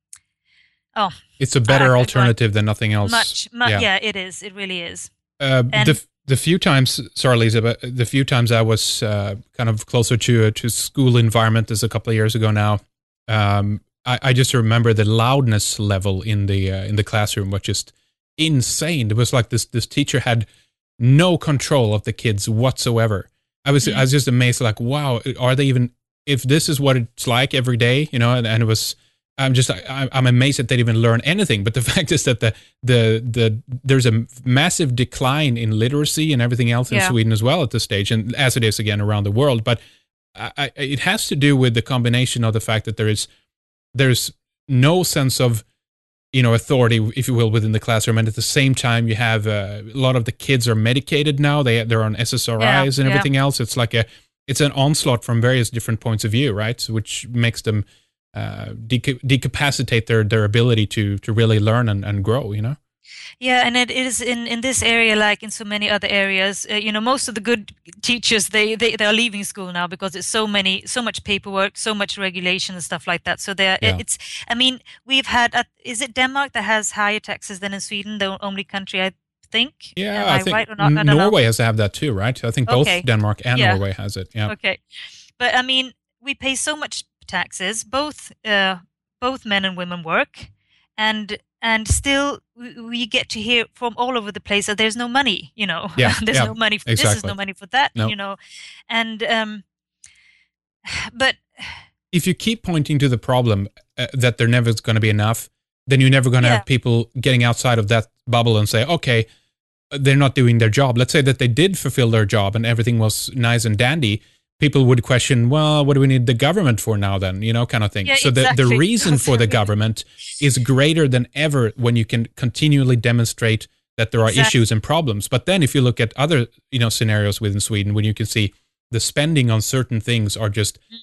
oh. It's a better I, alternative I, than nothing else. Much, much yeah. yeah, it is. It really is. Uh, the, the few times, sorry, Lisa, but the few times I was uh, kind of closer to a to school environment is a couple of years ago now. Um, I, I just remember the loudness level in the uh, in the classroom was just insane. It was like this this teacher had no control of the kids whatsoever. I was, mm-hmm. I was just amazed, like, wow, are they even, if this is what it's like every day, you know, and, and it was, I'm just, I, I'm amazed that they even learn anything. But the fact is that the, the, the, there's a massive decline in literacy and everything else in yeah. Sweden as well at this stage, and as it is again around the world. But I, I, it has to do with the combination of the fact that there is, there's no sense of, you know, authority, if you will, within the classroom. And at the same time, you have uh, a lot of the kids are medicated now. They, they're on S S R Is yeah, and everything yeah. else. It's like a, it's an onslaught from various different points of view, right? So, which makes them uh, deca- decapacitate their, their ability to, to really learn and, and grow, you know? Yeah, and it is in, in this area, like in so many other areas, uh, you know, most of the good teachers, they, they, they are leaving school now because it's so many, so much paperwork, so much regulation and stuff like that. So they're, yeah. it's, I mean, we've had, uh, is it Denmark that has higher taxes than in Sweden, the only country I think? Yeah, Am I, I think right or not? I Norway know. has to have that too, right? I think both okay. Denmark and yeah. Norway has it. Yeah. Okay. But I mean, we pay so much taxes, both, uh, both men and women work, and And still, we get to hear from all over the place that there's no money, you know, yeah, there's yeah, no money for exactly. this, there's no money for that, nope. you know, and, um, but if you keep pointing to the problem uh, that there never is going to be enough, then you're never going to yeah. have people getting outside of that bubble and say, okay, they're not doing their job. Let's say that they did fulfill their job and everything was nice and dandy. People would question, well, what do we need the government for now then, you know, kind of thing. Yeah, so exactly. the, the reason for the government is greater than ever when you can continually demonstrate that there are exactly. issues and problems. But then if you look at other, you know, scenarios within Sweden, when you can see the spending on certain things are just mm.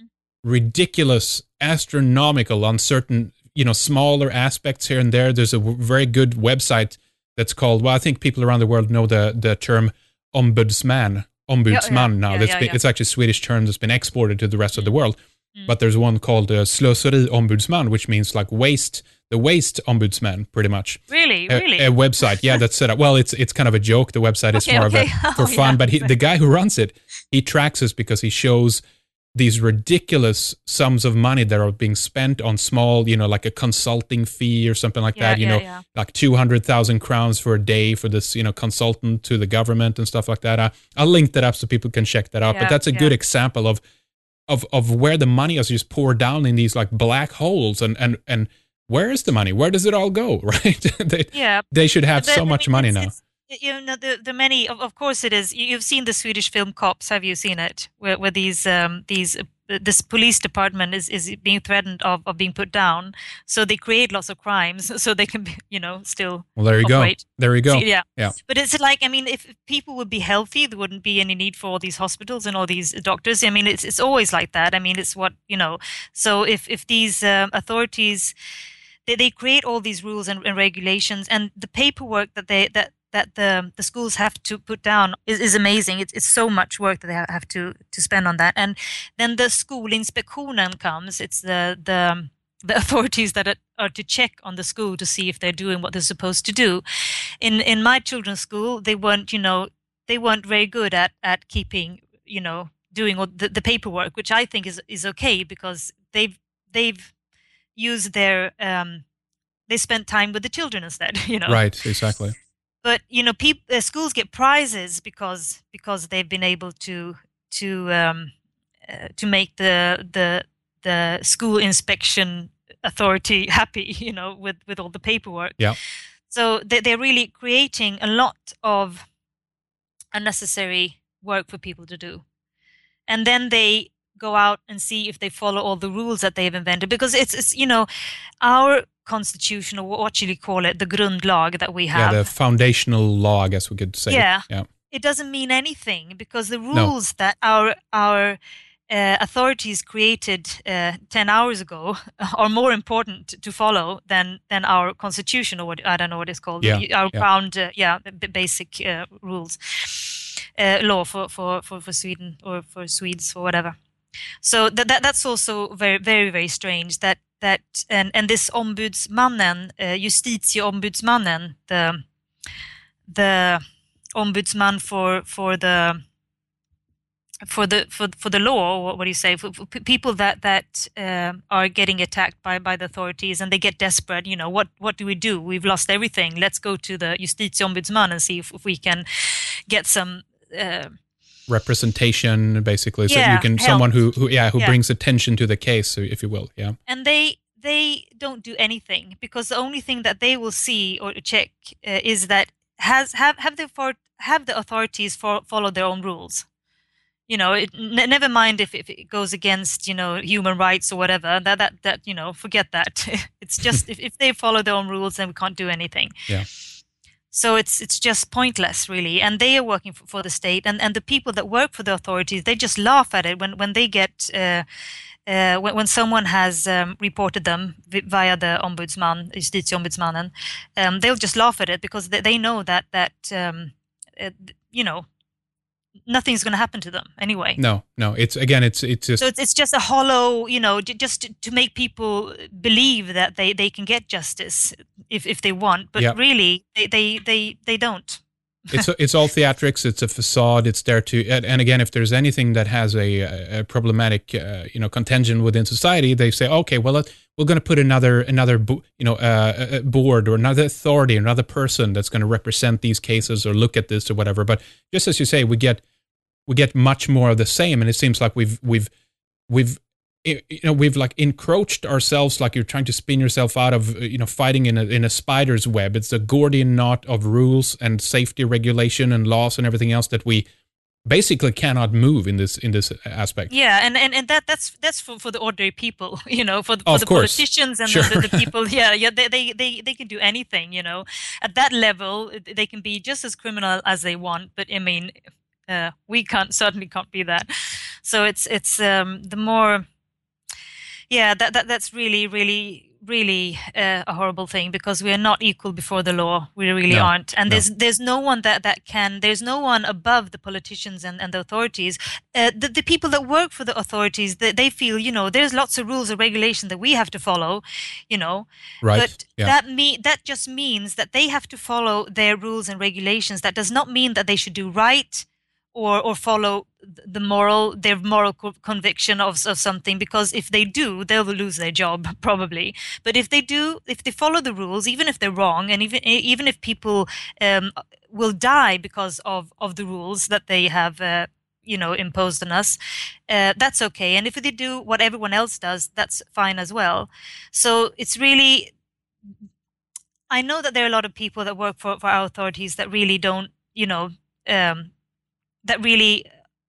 ridiculous, astronomical on certain, you know, smaller aspects here and there. There's a w- very good website that's called, well, I think people around the world know the the term ombudsman, ombudsman yeah, now. yeah, That's yeah, been, yeah. It's actually a Swedish term that's been exported to the rest Mm. of the world. Mm. But there's one called uh, slöseri ombudsman, which means like waste, the waste ombudsman, pretty much. Really, A, really. a website, yeah, that's set up. Well, it's it's kind of a joke. The website is Okay, more okay. of a for Oh, fun. yeah. But he, the guy who runs it, he tracks us because he shows these ridiculous sums of money that are being spent on small, you know, like a consulting fee or something like Yeah, that. You yeah, know, yeah. like two hundred thousand crowns for a day for this, you know, consultant to the government and stuff like that. Uh, I'll link that up so people can check that out. Yeah, but that's a yeah. good example of of of where the money is just poured down in these like black holes, and and and where is the money? Where does it all go? Right? they Yeah. they should have But, so I much mean, money it's, now. it's, you know, the the many. Of, of course, it is. You, you've seen the Swedish film Cops. Have you seen it? Where where these um these. Uh, this police department is, is being threatened of, of being put down, so they create lots of crimes so they can be, you know, still Well, there you operate. go. There you go. So, yeah. Yeah. But it's like, I mean, if people would be healthy, there wouldn't be any need for all these hospitals and all these doctors. I mean, it's it's always like that. I mean, it's what, you know. So if if these um, authorities, they, they create all these rules and, and regulations, and the paperwork that they that that the the schools have to put down is, is amazing. It's it's so much work that they have to to spend on that. And then the Skolinspektionen comes. It's the the the authorities that are, are to check on the school to see if they're doing what they're supposed to do. In in my children's school, they weren't, you know, they weren't very good at at keeping, you know, doing all the, the paperwork, which I think is is okay, because they've they've used their um they spent time with the children instead, you know. Right. Exactly. But you know, people, uh, schools get prizes because because they've been able to to um, uh, to make the the the school inspection authority happy, you know, with with all the paperwork. Yeah. So they, they're really creating a lot of unnecessary work for people to do, and then they go out and see if they follow all the rules that they've invented, because it's, it's you know, our constitution, or what should you call it, the grundlag that we have. Yeah, the foundational law, I guess we could say. Yeah. Yeah. It doesn't mean anything, because the rules no. that our our uh, authorities created uh, ten hours ago are more important to follow than than our constitution, or what, I don't know what it's called. Yeah. Our yeah. ground, uh, yeah, b- basic uh, rules, uh, law for, for, for, for Sweden, or for Swedes, or whatever. So that, that that's also very very very strange. That that and and this ombudsmannen, uh, justitieombudsmannen, the the ombudsman for for the for the for for the law, what, what do you say, for, for people that that uh, are getting attacked by by the authorities, and they get desperate. You know, what what do we do? We've lost everything. Let's go to the justitieombudsman and see if, if we can get some. Uh, representation, basically, so yeah, you can help. someone who, who yeah who yeah. brings attention to the case, if you will. Yeah. And they they don't do anything, because the only thing that they will see or check uh, is that has have have the for, have the authorities for, follow their own rules. You know, it, n- never mind if, if it goes against, you know, human rights or whatever. That that that you know, forget that. It's just if, if they follow their own rules, then we can't do anything. Yeah. So it's it's just pointless, really. And they are working for, for the state, and, and the people that work for the authorities, they just laugh at it when when they get uh, uh, when when someone has um, reported them via the ombudsman, justitieombudsmannen. Um, they'll just laugh at it, because they, they know that that um, uh, you know, nothing's going to happen to them anyway. No, no. It's again, it's it's just so it's, it's just a hollow, you know, just to, to make people believe that they, they can get justice if, if they want, but yeah. really they, they they they don't. it's it's all theatrics. It's a facade. It's there to and, and again, if there's anything that has a, a problematic uh, you know contention within society, they say, okay, well, we're going to put another another you know uh, board or another authority, another person that's going to represent these cases or look at this or whatever. But just as you say, we get we get much more of the same, and it seems like we've we've we've you know we've like encroached ourselves, like you're trying to spin yourself out of you know fighting in a in a spider's web. It's a Gordian knot of rules and safety regulation and laws and everything else that we basically cannot move in this in this aspect. Yeah, and, and, and that that's that's for, for the ordinary people, you know, for the, for of the course. politicians and sure. the, the, the people. Yeah, yeah, they, they they they can do anything, you know. At that level, they can be just as criminal as they want. But I mean, uh, we can't certainly can't be that. So it's it's um, the more Yeah, that, that that's really, really, really uh, a horrible thing, because we are not equal before the law. We really No, aren't. And no, there's there's no one that, that can, there's no one above the politicians and, and the authorities. Uh, the, the people that work for the authorities, they, they feel, you know, there's lots of rules and regulation that we have to follow, you know. right? But Yeah, that me that just means that they have to follow their rules and regulations. That does not mean that they should do right, or or follow the moral their moral co- conviction of, of something, because if they do, they'll lose their job probably. But if they do, if they follow the rules, even if they're wrong, and even even if people um, will die because of of the rules that they have uh, you know imposed on us, uh, that's okay. And if they do what everyone else does, that's fine as well. So it's really, I know that there are a lot of people that work for, for our authorities that really don't, you know, um, that really,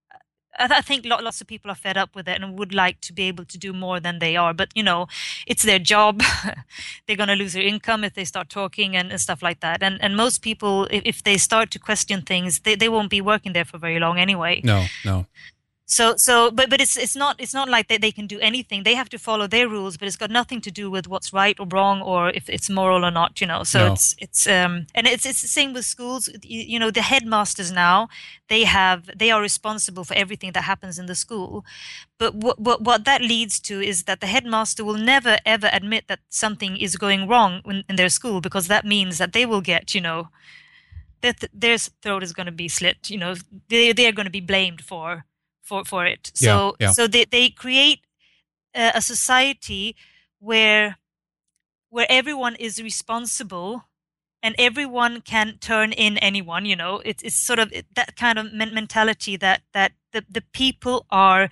I, I think lo- lots of people are fed up with it and would like to be able to do more than they are. But, you know, it's their job. They're going to lose their income if they start talking and, and stuff like that. And and most people, if, if they start to question things, they, they won't be working there for very long anyway. no, no. So, so, but, but it's, it's not, it's not like that they can do anything. They have to follow their rules, but it's got nothing to do with what's right or wrong, or if it's moral or not, you know. So No. it's, it's, um, and it's, it's the same with schools. You, you know, the headmasters now, they have, they are responsible for everything that happens in the school. But what, what, what that leads to is that the headmaster will never, ever admit that something is going wrong in, in their school, because that means that they will get, you know, that th- their throat is going to be slit, you know, they, they're going to be blamed for, for for it. So Yeah, yeah. so they they create a, a society where where everyone is responsible and everyone can turn in anyone. You know, it's it's sort of that kind of men- mentality that that the the people are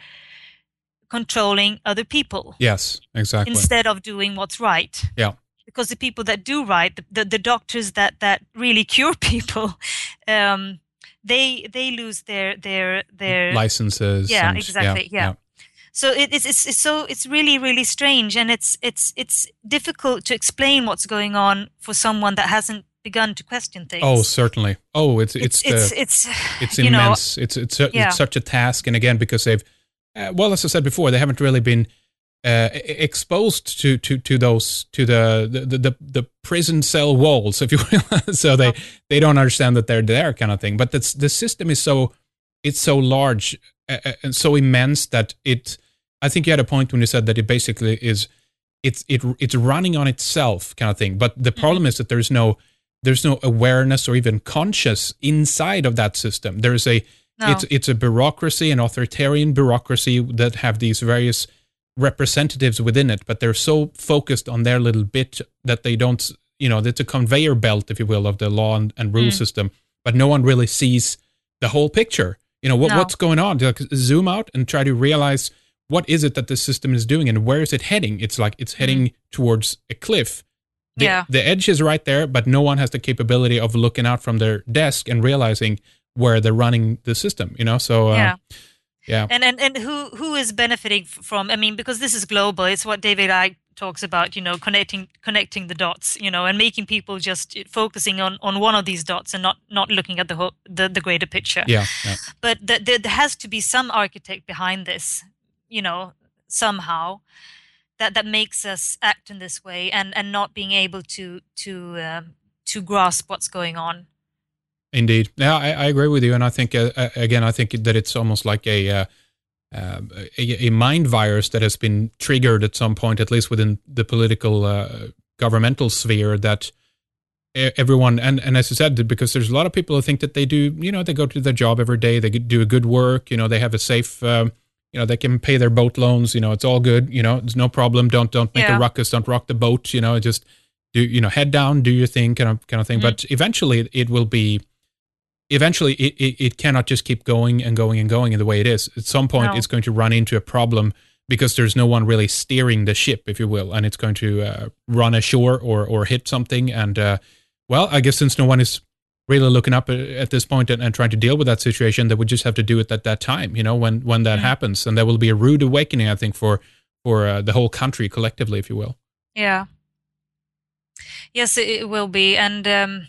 controlling other people Yes, exactly. instead of doing what's right. Yeah. Because the people that do right, the the, the doctors that that really cure people, um, they they lose their their their Licenses. yeah, and, exactly, Yeah, yeah. yeah. So it, it's, it's it's so it's really, really strange, and it's it's it's difficult to explain what's going on for someone that hasn't begun to question things. Oh, certainly. Oh, it's it's it's it's the it's, it's you know, immense. It's it's su- yeah. it's such a task, and again, because they've uh, well, as I said before, they haven't really been uh, e- exposed to to to those to the the the, the prison cell walls, if you will. So they they don't understand that they're there, kind of thing. But that's the system is so it's so large uh, and so immense that it. I think you had a point when you said that it basically is it's it it's running on itself, kind of thing. But the problem mm-hmm. is that there's no there's no awareness or even conscious inside of that system. There's a no. it's it's a bureaucracy, an authoritarian bureaucracy that have these various representatives within it, but they're so focused on their little bit that they don't, you know, it's a conveyor belt, if you will, of the law and, and rule mm. system, but no one really sees the whole picture. You know, what no. what's going on? Like, zoom out and try to realize what is it that the system is doing and where is it heading? It's like it's heading mm. towards a cliff. The, yeah. the edge is right there, but no one has the capability of looking out from their desk and realizing where they're running the system, you know? So, uh, yeah. yeah. And, and, and who, who is benefiting from, I mean, because this is global, it's what David Icke talks about, you know, connecting, connecting the dots, you know, and making people just focusing on, on one of these dots and not, not looking at the whole, the, the greater picture. Yeah. yeah. But th- there has to be some architect behind this, you know, somehow. That, that makes us act in this way and, and not being able to to um, to grasp what's going on. Indeed, yeah, I, I agree with you, and I think uh, again, I think that it's almost like a, uh, uh, a a mind virus that has been triggered at some point, at least within the political uh, governmental sphere. That everyone, and, and as I said, because there's a lot of people who think that they do, you know, they go to their job every day, they do a good work, you know, they have a safe. Um, You know, they can pay their boat loans. You know, it's all good. You know, it's no problem. Don't don't make yeah. a ruckus. Don't rock the boat. You know, just do. You know, head down, do your thing, kind of kind of thing. Mm-hmm. But eventually, it will be. Eventually, it, it it cannot just keep going and going and going in the way it is. At some point, no. it's going to run into a problem because there's no one really steering the ship, if you will, and it's going to uh, run ashore or or hit something. And uh, well, I guess since no one is really looking up at this point and, and trying to deal with that situation, that we just have to do it at that time, you know, when, when that mm. happens. And there will be a rude awakening, I think, for, for uh, the whole country collectively, if you will. Yeah. Yes, it will be. And um,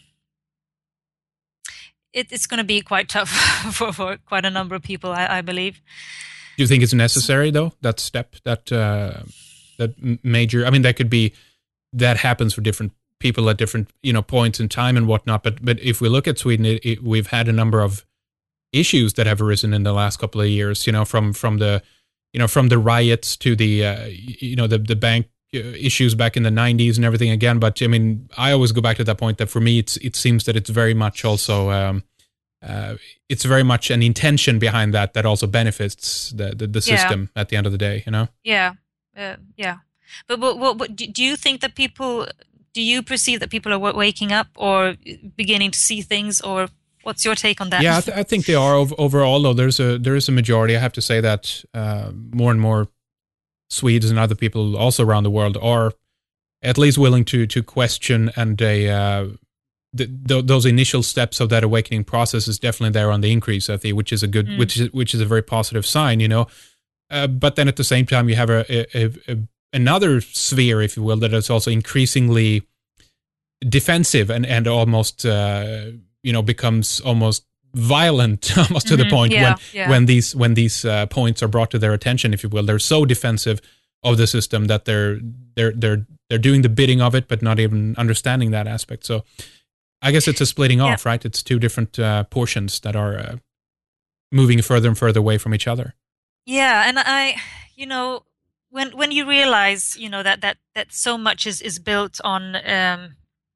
it, it's going to be quite tough for, for quite a number of people, I, I believe. Do you think it's necessary, though, that step, that... Uh, that major. I mean, that could be that happens for different people at different you know points in time and whatnot. But but if we look at Sweden, it, it, we've had a number of issues that have arisen in the last couple of years. You know, from from the you know from the riots to the uh, you know the the bank issues back in the nineties and everything again. But I mean, I always go back to that point that for me, it's it seems that it's very much also. Um, Uh, it's very much an intention behind that that also benefits the the, the system yeah. at the end of the day, you know. Yeah, uh, yeah. But what, what, what do you think that people? Do you perceive that people are waking up or beginning to see things, or what's your take on that? Yeah, I, th- I think they are overall. Though there's a there is a majority. I have to say that uh, more and more Swedes and other people also around the world are at least willing to to question and they. Uh, The, th- those initial steps of that awakening process is definitely there on the increase, I think, which is a good, mm. which is which is a very positive sign, you know. Uh, but then at the same time, you have a, a, a another sphere, if you will, that is also increasingly defensive and and almost uh, you know becomes almost violent, almost mm-hmm. to the point yeah, when yeah. when these when these uh, points are brought to their attention, if you will. They're so defensive of the system that they're they're they're they're doing the bidding of it, but not even understanding that aspect. So. I guess it's a splitting off, yeah. right? It's two different uh, portions that are uh, moving further and further away from each other. Yeah, and I, you know, when when you realize, you know, that that that so much is is built on um,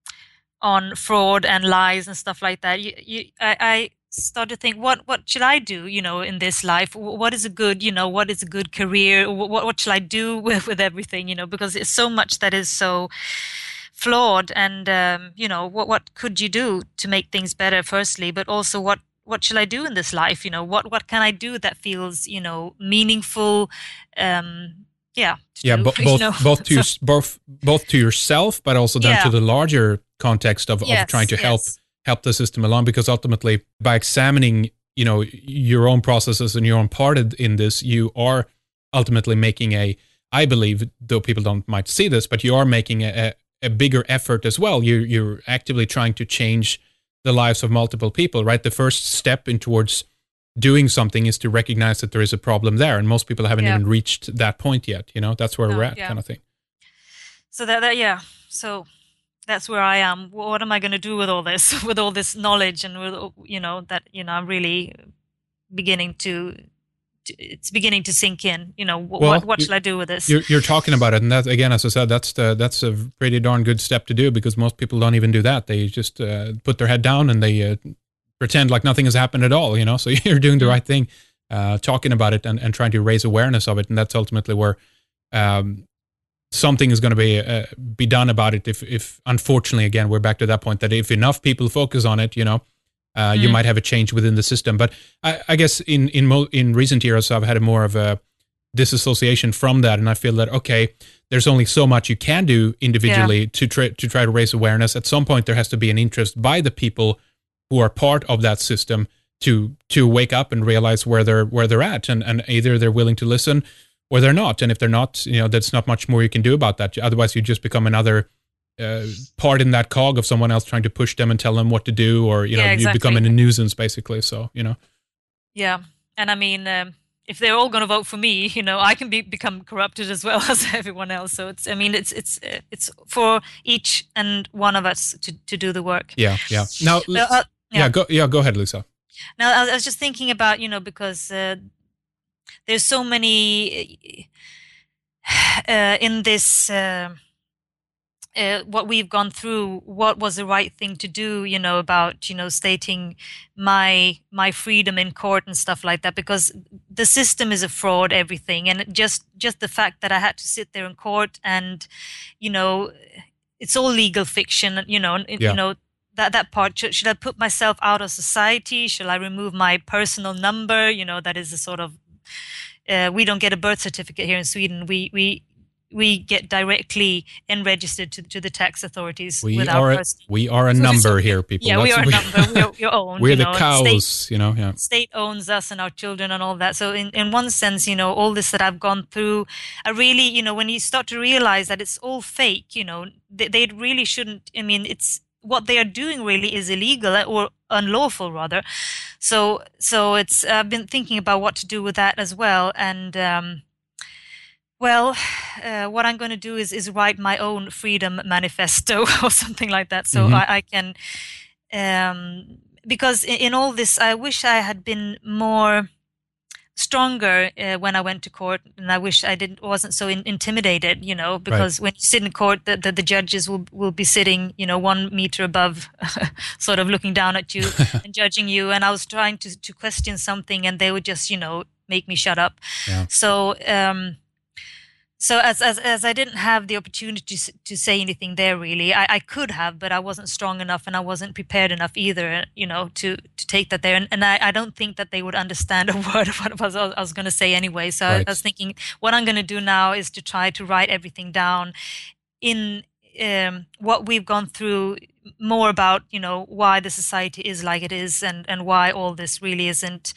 on fraud and lies and stuff like that, you, you, I, I start to think, what what should I do, you know, in this life? What is a good, you know, what is a good career? What what should I do with with everything, you know? Because it's so much that is so flawed, and um, you know, what what could you do to make things better firstly, but also what what should I do in this life, you know, what what can I do that feels, you know, meaningful, um yeah yeah do, bo- both you know? both to your, both both to yourself, but also then yeah. to the larger context of, yes, of trying to help yes. help the system along, because ultimately by examining, you know, your own processes and your own part in this, you are ultimately making a, I believe, though people don't might see this, but you are making a, a a bigger effort as well. You, you're actively trying to change the lives of multiple people, right? The first step in towards doing something is to recognize that there is a problem there. And most people haven't yeah. even reached that point yet. You know, that's where no, we're at yeah. kind of thing. So that, that, yeah. So that's where I am. What am I going to do with all this, with all this knowledge and with, you know, that, you know, I'm really beginning to, it's beginning to sink in, you know, w- well, what, what should I do with this? You're, you're talking about it. And that, again, as I said, that's the, that's a pretty darn good step to do, because most people don't even do that. They just uh, put their head down and they uh, pretend like nothing has happened at all, you know? So you're doing the right thing, uh, talking about it and, and trying to raise awareness of it. And that's ultimately where um, something is going to be uh, be done about it. If, if unfortunately, again, we're back to that point that if enough people focus on it, you know, Uh, mm. you might have a change within the system. But I, I guess in in mo- in recent years, I've had a more of a disassociation from that, and I feel that okay, there's only so much you can do individually yeah. to try to try to raise awareness. At some point, there has to be an interest by the people who are part of that system to to wake up and realize where they're where they're at, and and either they're willing to listen or they're not. And if they're not, you know, there's not much more you can do about that. Otherwise, you just become another Uh, part in that cog of someone else trying to push them and tell them what to do, or you know, yeah, exactly. you become a nuisance basically. So you know, yeah. And I mean, um, if they're all going to vote for me, you know, I can be become corrupted as well as everyone else. So it's, I mean, it's it's it's for each and one of us to, to do the work. Yeah, yeah. Now, but, uh, yeah. yeah, go yeah, go ahead, Lisa. Now, I was just thinking about, you know, because uh, there's so many uh, in this. Uh, Uh, what we've gone through, what was the right thing to do, you know, about, you know, stating my my freedom in court and stuff like that, because the system is a fraud, everything. And just just the fact that I had to sit there in court and, you know, it's all legal fiction, you know, yeah. you know, that that part, should, should I put myself out of society? Should I remove my personal number? You know, that is a sort of, uh, we don't get a birth certificate here in Sweden. We, we, we get directly and registered to, to the tax authorities. We with are our a, we are a number here, people. Yeah, That's we are we, a number. We're your own. We're you the know, cows, state, you know. Yeah. State owns us and our children and all that. So in, in one sense, you know, all this that I've gone through, I really, you know, when you start to realize that it's all fake, you know, they, they really shouldn't. I mean, it's what they are doing really is illegal or unlawful rather. So so it's I've been thinking about what to do with that as well, and. um Well, uh, what I'm going to do is is write my own freedom manifesto or something like that, so Hmm. I, I can. Um, because in, in all this, I wish I had been more stronger uh, when I went to court, and I wish I didn't wasn't so in, intimidated. You know, Right. because when you sit in court, the, the, the judges will will be sitting, you know, one meter above, sort of looking down at you and judging you. And I was trying to to question something, and they would just, you know, make me shut up. Yeah. So. Um, So as as as I didn't have the opportunity to, to say anything there, really, I, I could have, but I wasn't strong enough, and I wasn't prepared enough either, you know, to to take that there. And, and I, I don't think that they would understand a word of what I was, I was going to say anyway. So Right. I was thinking, what I'm going to do now is to try to write everything down in um, what we've gone through, more about, you know, why the society is like it is, and and why all this really isn't.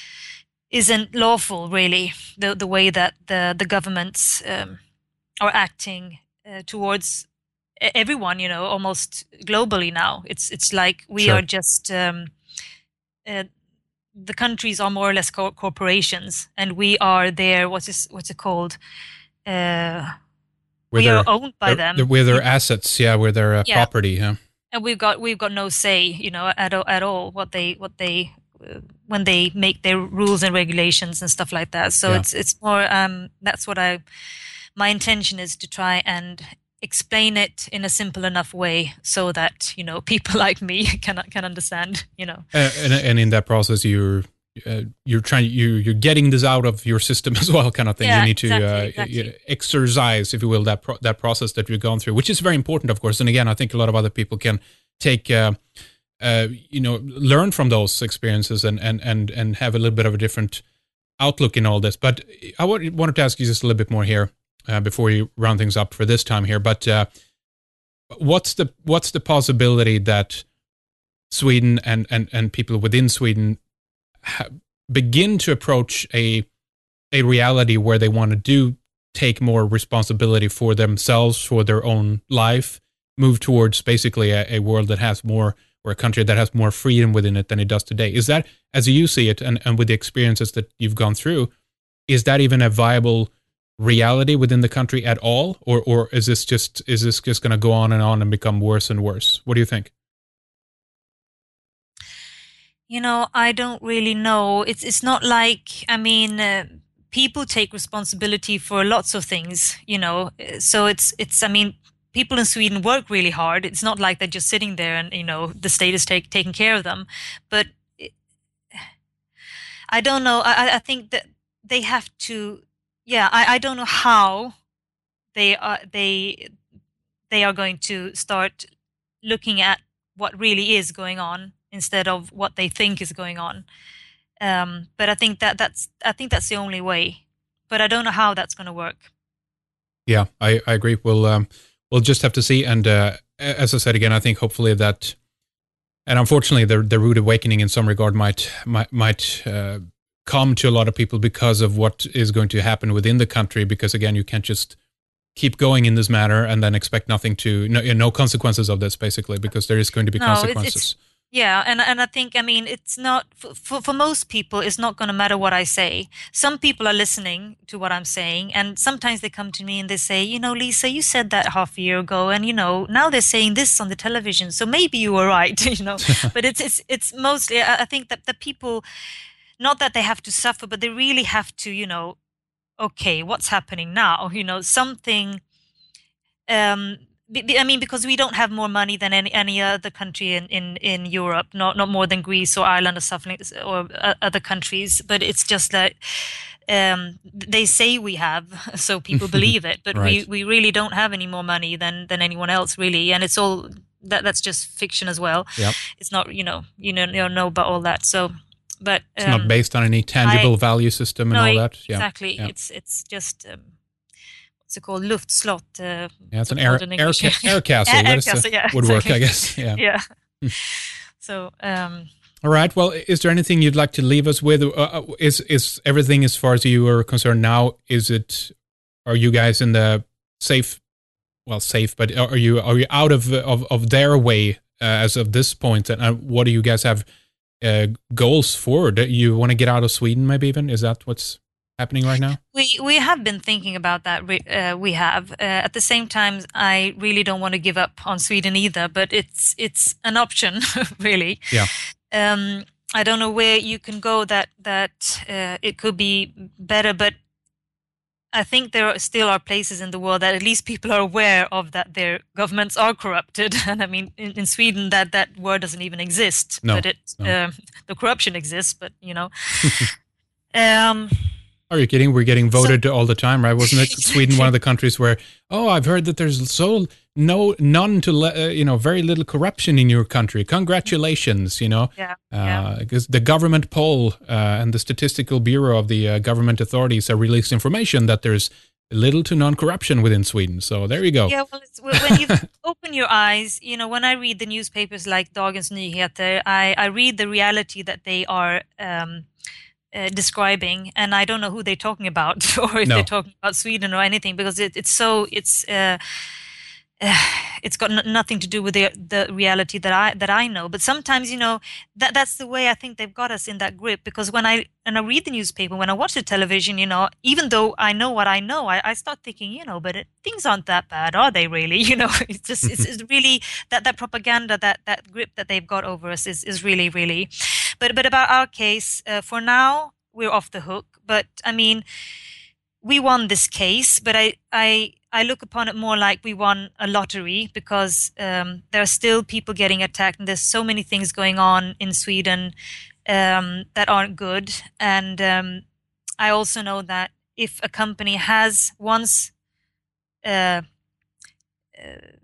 isn't lawful, really, the the way that the the governments um, are acting uh, towards e- everyone, you know, almost globally now. It's it's like we Sure. are just um, uh, the countries are more or less co- corporations, and we are there. What's this, what's it called? Uh, Where we are they're, owned by they're, they're them. where their You know? assets, yeah, where their uh, Yeah, property, yeah. and we've got we've got no say, you know, at all, at all what they what they uh, when they make their rules and regulations and stuff like that. So Yeah. it's it's more um that's what I my intention is to try and explain it in a simple enough way so that, you know, people like me can can understand, you know. And, and, and in that process, you're uh, you're trying you you're getting this out of your system as well, kind of thing. Yeah, You need to exactly, uh, exactly. exercise, if you will, that pro- that process that you've gone through, which is very important, of course. And again, I think a lot of other people can take. Uh, uh, you know, learn from those experiences and, and, and, and have a little bit of a different outlook in all this. But I wanted to ask you just a little bit more here uh, before you round things up for this time here. But uh, what's the what's the possibility that Sweden and, and, and people within Sweden ha- begin to approach a a reality where they want to do take more responsibility for themselves, for their own life, move towards basically a, a world that has more, or a country that has more freedom within it than it does today? Is that, as you see it, and, and with the experiences that you've gone through, is that even a viable reality within the country at all, or or is this just is this just going to go on and on and become worse and worse? What do you think? You know, I don't really know. It's it's not like, I mean, uh, people take responsibility for lots of things, you know. So it's it's I mean, people in Sweden work really hard. It's not like they're just sitting there and, you know, the state is take, taking care of them. But it, I don't know. I, I think that they have to. Yeah, I, I don't know how they are they they are going to start looking at what really is going on instead of what they think is going on. Um, but I think that that's I think that's the only way. But I don't know how that's going to work. Yeah, I, I agree. We'll um, we'll just have to see. And uh, as I said again, I think hopefully that, and unfortunately, the the rude awakening in some regard might might might uh, come to a lot of people because of what is going to happen within the country. Because again, you can't just keep going in this manner and then expect nothing to no, no consequences of this, basically, because there is going to be No, consequences. it's, it's yeah, and and I think, I mean, it's not for for, for most people. It's not going to matter what I say. Some people are listening to what I'm saying, and sometimes they come to me and they say, you know, Lisa, you said that half a year ago, and you know, now they're saying this on the television, so maybe you were right, you know. But it's it's it's mostly, I I think that the people, not that they have to suffer, but they really have to, you know, okay, what's happening now? You know, something. Um, be- be- I mean, because we don't have more money than any any other country in in in Europe, not not more than Greece or Ireland or something, or uh, other countries. But it's just that um, they say we have, so people believe it. But Right. we we really don't have any more money than than anyone else, really. And it's all that that's just fiction as well. Yep. It's not, you know, you know, you don't know about all that. So, but It's um, not based on any tangible I, value system and no, all that. Yeah. exactly. Yeah. It's it's just. Um, What's it called? Luftslott. Uh, Yeah, it's an what's it air called in air, English? ca- air castle. Air That is, uh, castle, yeah, would work, exactly. I guess. Yeah. Yeah. Hmm. So, um, All right. Well, is there anything you'd like to leave us with? Uh, is is everything as far as you are concerned now? Is it? Are you guys in the safe? Well, safe, but are you are you out of of, of their way uh, as of this point? And uh, what do you guys have uh, goals for? Do you want to get out of Sweden? Maybe even is that what's happening right now? We we have been thinking about that. Uh, we have. Uh, at the same time, I really don't want to give up on Sweden either. But it's it's an option, really. Yeah. Um, I don't know where you can go that that uh, it could be better, but I think there are, still are places in the world that at least people are aware of, that their governments are corrupted. And I mean, in, in Sweden, that that word doesn't even exist. No, but it no. um, the corruption exists, but you know. um, Are you kidding? We're getting voted so, all the time, right? Wasn't it Sweden one of the countries where, oh, I've heard that there's so no none to le- uh, you know very little corruption in your country. Congratulations, you know. Yeah. Because yeah. the government poll uh, and the statistical bureau of the uh, government authorities have released information that there's little to none corruption within Sweden. So there you go. Yeah. Well, it's, when you open your eyes, you know, when I read the newspapers like Dagens Nyheter, I I read the reality that they are. Um, Uh, describing, and I don't know who they're talking about, or if no. they're talking about Sweden or anything, because it, it's so it's uh, uh, it's got n- nothing to do with the the reality that I that I know. But sometimes, you know, that that's the way I think they've got us in that grip. Because when I when I read the newspaper, when I watch the television, you know, even though I know what I know, I, I start thinking, you know, but it, things aren't that bad, are they really? You know, it's just it's, it's really that that propaganda, that that grip that they've got over us is is really really. But but about our case, uh, for now, we're off the hook. But I mean, we won this case, but I, I, I look upon it more like we won a lottery, because um, there are still people getting attacked, and there's so many things going on in Sweden um, that aren't good. And um, I also know that if a company has once uh, uh,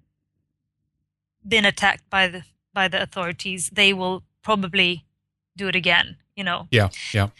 been attacked by the by the authorities, they will probably do it again, you know. Yeah, yeah.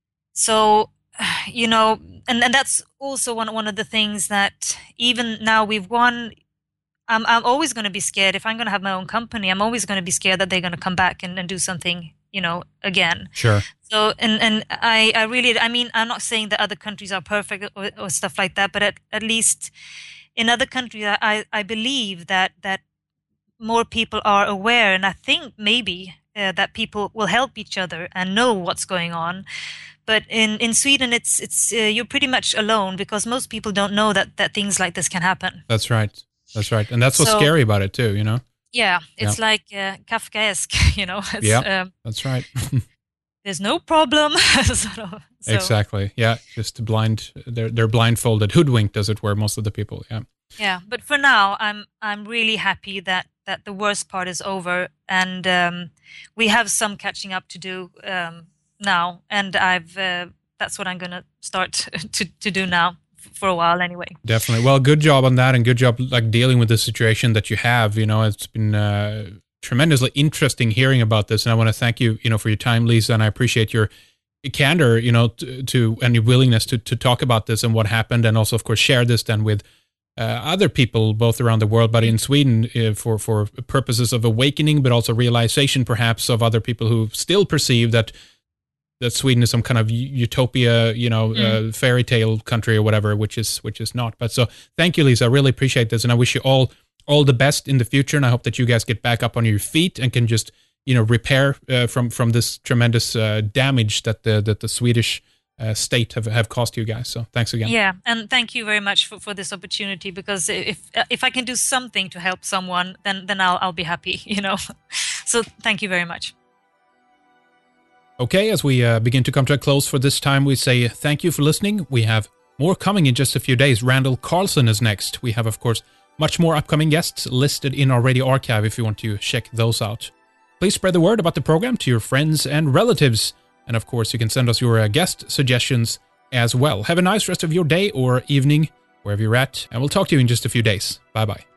So, you know, and, and that's also one one of the things that even now we've won, I'm I'm always going to be scared. If I'm going to have my own company, I'm always going to be scared that they're going to come back and, and do something, you know, again. Sure. So, and, and I, I really, I mean, I'm not saying that other countries are perfect or, or stuff like that, but at, at least in other countries, I, I believe that, that more people are aware, and I think maybe uh, that people will help each other and know what's going on. But in, in Sweden, it's it's uh, you're pretty much alone, because most people don't know that, that things like this can happen. That's right. That's right. And that's what's so, scary about it too, you know? Yeah, it's yeah. like uh, Kafkaesque, you know? It's, yeah, um, that's right. There's no problem. sort of, so. Exactly. Yeah, just blind. They're they're blindfolded, hoodwinked, as it were. Most of the people. Yeah. Yeah, but for now, I'm I'm really happy that, that the worst part is over, and um, we have some catching up to do um, now, and I've uh, that's what I'm gonna start to to do now for a while anyway. Definitely. Well, good job on that, and good job like dealing with the situation that you have. You know, it's been uh, tremendously interesting hearing about this, and I want to thank you, you know, for your time, Lisa, and I appreciate your candor, you know, to, to and your willingness to to talk about this and what happened, and also, of course, share this then with uh, other people both around the world, but in Sweden uh, for for purposes of awakening, but also realization, perhaps, of other people who still perceive that. that Sweden is some kind of utopia, you know, mm. uh, fairy tale country or whatever, which is which is not. But so thank you, Lisa. I really appreciate this, and I wish you all all the best in the future. And I hope that you guys get back up on your feet and can just, you know, repair uh, from from this tremendous uh, damage that the that the Swedish uh, state have have caused you guys. So thanks again. Yeah, and thank you very much for, for this opportunity, because if if I can do something to help someone, then then I'll I'll be happy, you know. So thank you very much. Okay, as we uh, begin to come to a close for this time, we say thank you for listening. We have more coming in just a few days. Randall Carlson is next. We have, of course, much more upcoming guests listed in our radio archive if you want to check those out. Please spread the word about the program to your friends and relatives. And, of course, you can send us your uh, guest suggestions as well. Have a nice rest of your day or evening, wherever you're at, and we'll talk to you in just a few days. Bye-bye.